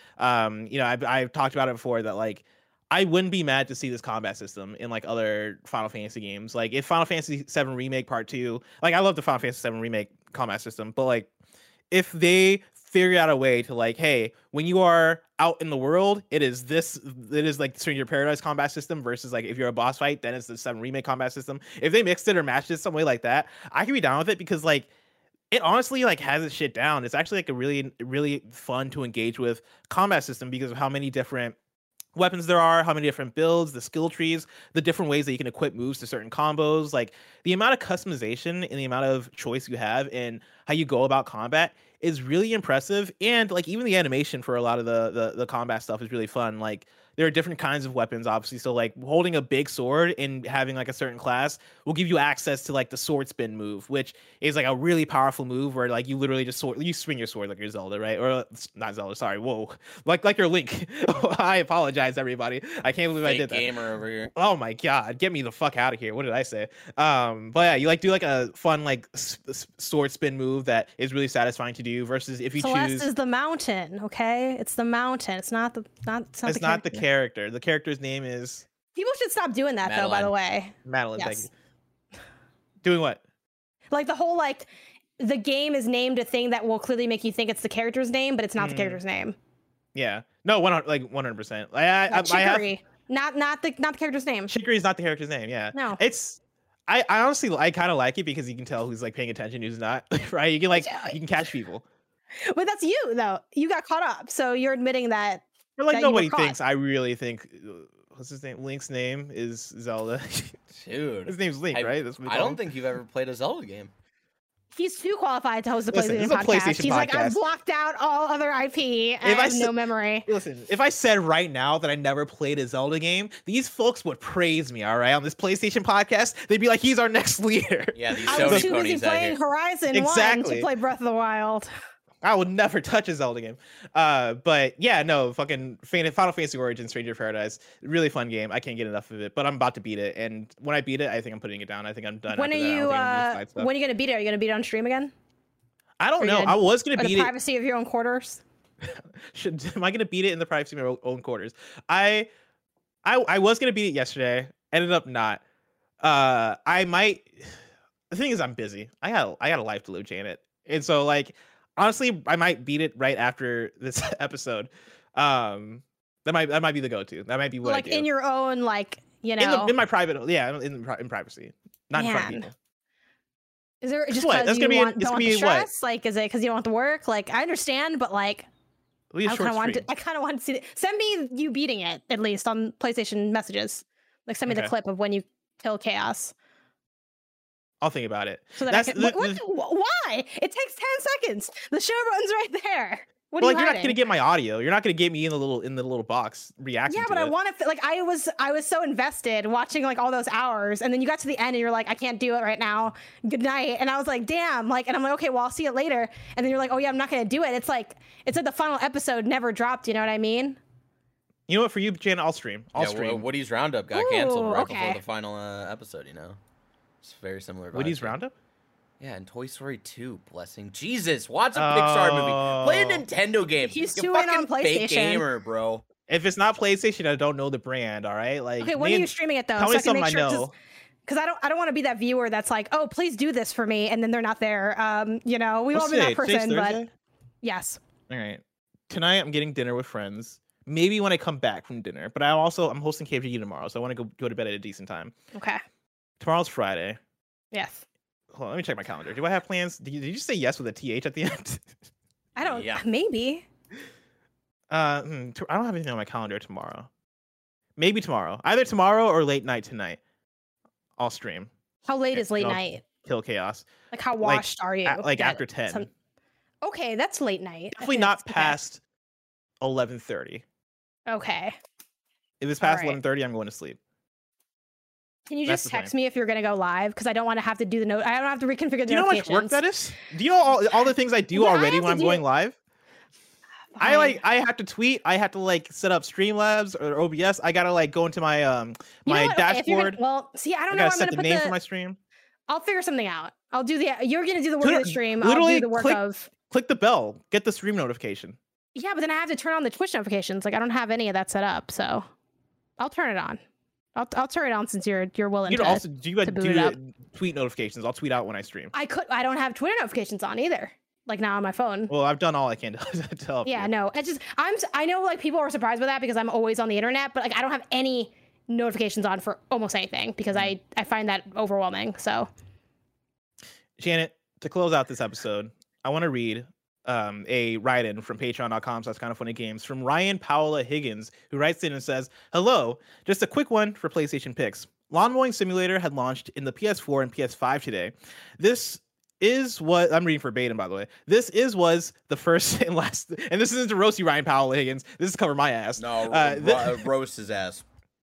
A: I've talked about it before that like I wouldn't be mad to see this combat system in like other Final Fantasy games. Like if Final Fantasy VII Remake Part 2, like I love the Final Fantasy VII Remake combat system, but like if they figure out a way to like, hey, when you are out in the world, it is like the Stranger of Paradise combat system versus like if you're a boss fight, then it's the 7 Remake combat system. If they mixed it or matched it some way like that, I can be down with it because like it honestly like has its shit down. It's actually like a really, really fun to engage with combat system because of how many different weapons there are, how many different builds, the skill trees, the different ways that you can equip moves to certain combos. Like the amount of customization and the amount of choice you have in how you go about combat is really impressive. And like even the animation for a lot of the combat stuff is really fun. Like there are different kinds of weapons, obviously. So like holding a big sword and having like a certain class will give you access to like the sword spin move, which is like a really powerful move where like you literally just you swing your sword like you're Zelda, right? Or not Zelda, sorry. Whoa. Like your Link. I apologize, everybody. I can't believe I did that.
D: Gamer over here.
A: Oh my God. Get me the fuck out of here. What did I say? But yeah, you like do like a fun like sword spin move that is really satisfying to do versus if you
B: Celeste
A: choose.
B: is the mountain, okay? It's the mountain. It's not the
A: character. The character's name is
B: People should stop doing that
D: Madeline.
B: though, by the way.
A: Madeline.
B: Yes.
A: Thank you. Doing what?
B: Like the whole like the game is named a thing that will clearly make you think it's the character's name, but it's not the character's name.
A: Yeah. No, 100%.
B: Chicory. Not the character's name.
A: Chicory is not the character's name. Yeah.
B: No.
A: It's. I honestly I kind of like it because you can tell who's like paying attention, who's not. Right? You can catch people.
B: But that's you though. You got caught up, so you're admitting that.
A: But like
B: that you were
A: nobody
B: caught.
A: thinks. I really think. What's his name? Link's name is Zelda.
D: Dude.
A: His name's Link, right? That's what we
D: I
A: call
D: don't
A: him.
D: think you've ever played a Zelda game.
B: He's too qualified to host a
A: Listen,
B: PlayStation
A: this is a
B: podcast.
A: PlayStation
B: He's like, I've
A: podcast.
B: blocked out all other IP. I have no memory.
A: Listen, if I said right now that I never played a Zelda game, these folks would praise me, all right? On this PlayStation podcast, they'd be like, he's our next leader.
D: Yeah, these
B: I was
D: Sony
B: too busy
D: ponies out
B: playing
D: here.
B: Horizon 1
A: Exactly.
B: to play Breath of the Wild.
A: I would never touch a Zelda game. But yeah, no, fucking Final Fantasy Origin Stranger of Paradise, really fun game. I can't get enough of it, but I'm about to beat it. And when I beat it, I think I'm putting it down. I think I'm done.
B: When are you when are you gonna beat it? Are you gonna beat it on stream again?
A: I don't
B: Or
A: know.
B: you
A: I was gonna
B: Or
A: beat
B: the
A: it.
B: privacy of your own quarters?
A: Am I gonna beat it in the privacy of my own quarters? I was gonna beat it yesterday. Ended up not. I might. The thing is, I'm busy. I got a life to live, Janet. And so like, honestly, I might beat it right after this episode. That might be the go-to. That might be what
B: Like
A: I do.
B: in your own, like, you know.
A: in my private, yeah, in privacy, not in front of
B: Man.
A: people.
B: Is there just
A: What?
B: because
A: That's
B: you
A: gonna be
B: don't want the
A: what?
B: stress? Like, is it because you don't want the work? Like, I understand, but like,
A: Leave
B: I
A: short
B: kind of want
A: stream.
B: to. I kind of want to see it. Send me you beating it at least on PlayStation messages. Like, send me the
A: Okay.
B: clip of when you kill Chaos,
A: I'll think about it.
B: so that
A: That's
B: I can. Why? It takes 10 seconds. The show button's right there. What
A: Well,
B: are you
A: you're not
B: hiding?
A: gonna get my audio. You're not gonna get me in the little box reacting.
B: Yeah,
A: to
B: but I
A: it.
B: want to. Like, I was so invested watching like all those hours, and then you got to the end, and you're like, I can't do it right now. Good night. And I was like, damn. Like, and I'm like, okay, well, I'll see it later. And then you're like, oh yeah, I'm not gonna do it. It's like the final episode never dropped. You know what I mean?
A: You know what? For you, Jan, I'll stream. I'll
D: Yeah,
A: stream.
D: Woody's Roundup got canceled
B: Ooh,
D: right
B: okay.
D: before the final episode, you know? It's very similar.
A: Woody's
D: vibes here.
A: Roundup.
D: Yeah, and Toy Story 2, blessing. Jesus, watch a Pixar movie. Play a Nintendo game.
B: He's
D: you
B: too in
D: fucking
B: on
D: fake
B: PlayStation.
D: gamer, bro.
A: If it's not PlayStation, I don't know the brand. All right, like
B: Okay, when are you streaming it though?
A: Tell me
B: I can
A: something
B: make
A: I
B: sure.
A: know.
B: Because I don't want to be that viewer that's like, oh, please do this for me, and then they're not there. You know, we
A: What's
B: won't be that
A: today? Today's
B: person, but
A: Thursday?
B: yes.
A: All right. Tonight I'm getting dinner with friends. Maybe when I come back from dinner, but I'm hosting KFG tomorrow, so I want to go to bed at a decent time.
B: Okay.
A: Tomorrow's Friday.
B: Yes.
A: Hold on, let me check my calendar. Do I have plans? Did you say yes with a TH at the end?
B: I don't.
D: Yeah.
B: Maybe.
A: I don't have anything on my calendar tomorrow. Maybe tomorrow. Either tomorrow or late night tonight. I'll stream.
B: How late is late
A: I'll
B: night?
A: Kill chaos.
B: Like how washed are you?
A: Like
B: That-
A: after 10.
B: Okay, that's late night.
A: Definitely not past 11:30.
B: Okay.
A: If it's past
B: Alright.
A: 11:30, I'm going to sleep.
B: Can you
A: That's
B: just
A: the
B: text
A: thing.
B: me if you're gonna go live? Because I don't want to have to do the note. I don't have to reconfigure the
A: Do you know how much work
B: notifications.
A: that is? Do you know all the things I do
B: What I
A: already
B: have
A: when
B: to
A: I'm
B: do-
A: going live?
B: Fine.
A: I have to tweet. I have to like set up Streamlabs or OBS. I gotta like go into my
B: You
A: my
B: know what? Okay, if you're
A: dashboard.
B: well, see, I don't
A: I
B: know.
A: gotta
B: I'm
A: set
B: gonna
A: the
B: put
A: name for my stream.
B: I'll figure something out. I'll do the. You're gonna do the work of
A: Literally-
B: the stream. I'll
A: literally
B: do the work
A: click-
B: of.
A: Click the bell. Get the stream notification.
B: Yeah, but then I have to turn on the Twitch notifications. Like I don't have any of that set up, so I'll turn it on. I'll turn it on since you're willing
A: You
B: to.
A: can also do
B: to boot it up.
A: tweet notifications. I'll tweet out when I stream.
B: I don't have Twitter notifications on either. Like now on my phone.
A: Well, I've done all I can to help.
B: Yeah,
A: you.
B: no. It's just I know like people are surprised by that because I'm always on the internet, but like I don't have any notifications on for almost anything because I find that overwhelming. So
A: Janet, to close out this episode, I want to read a write-in from patreon.com. So that's kind of funny games from Ryan Paola Higgins, who writes in and says, "Hello, just a quick one for PlayStation picks. Lawn Mowing Simulator had launched in the PS4 and PS5 today. This is what I'm reading verbatim, by the way. Was the first and last, and this isn't to roast you, Ryan Paola Higgins. This is cover my ass.
C: No, roast his ass.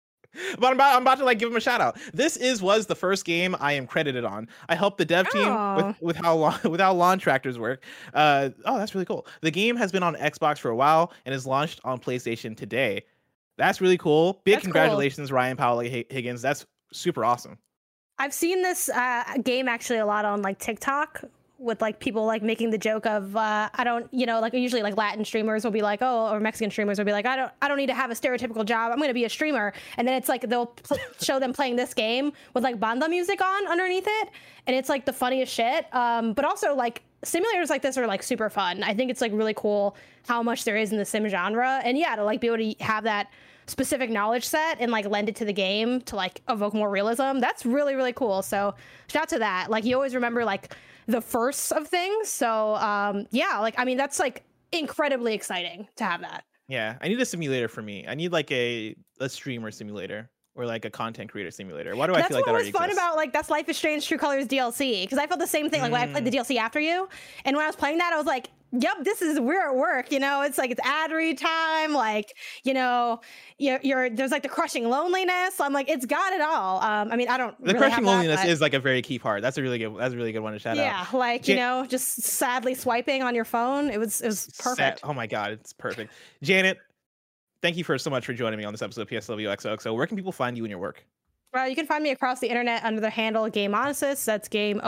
A: But I'm about to like give him a shout out. Was the first game I am credited on. I helped the dev team
B: Oh.
A: with how lawn tractors work. That's really cool. The game has been on Xbox for a while and is launched on PlayStation today. That's really cool. Big
B: That's cool.
A: congratulations, Ryan Paola Higgins. That's super awesome.
B: I've seen this game actually a lot on like TikTok with like people like making the joke of I don't, you know, like usually like Latin streamers will be like, oh, or Mexican streamers will be like, I don't need to have a stereotypical job. I'm going to be a streamer. And then it's like they'll show them playing this game with like banda music on underneath it, and it's like the funniest shit. But also like simulators like this are like super fun. I think it's like really cool how much there is in the sim genre, and yeah, to like be able to have that specific knowledge set and like lend it to the game to like evoke more realism. That's really, really cool. So shout out to that. Like you always remember like the firsts of things. So yeah, like I mean that's like incredibly exciting to have that.
A: Yeah, I need a simulator for me. I need like a streamer simulator or like a content creator simulator. Why do I
B: That's
A: feel like that
B: what was
A: already
B: fun
A: exists?
B: about like that's Life is Strange True Colors DLC, because I felt the same thing like when I played the DLC after you, and when I was playing that I was like, yep, we're at work, you know, it's like it's ad read time, like, you know, you're there's like the crushing loneliness. I'm like, it's got it all. I mean, I don't
A: The
B: really
A: crushing
B: have that,
A: loneliness
B: but
A: is like a very key part. That's a really good one to shout out.
B: yeah, like you know, just sadly swiping on your phone. It was perfect.
A: Oh my god, it's perfect. Janet, thank you so much for joining me on this episode of PSW XOXO. Where can people find you in your work?
B: Well, you can find me across the internet under the handle Game Onysus. That's Game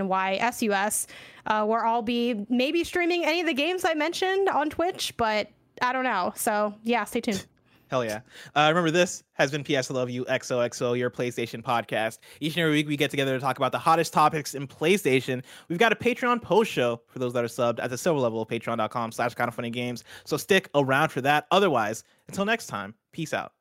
B: ONYSUS, where I'll be maybe streaming any of the games I mentioned on Twitch, but I don't know. So yeah, stay tuned.
A: Hell yeah. Remember, this has been PS Love You XOXO, your PlayStation podcast. Each and every week, we get together to talk about the hottest topics in PlayStation. We've got a Patreon post show for those that are subbed at the silver level of patreon.com/kindoffunnygames. So stick around for that. Otherwise, until next time, peace out.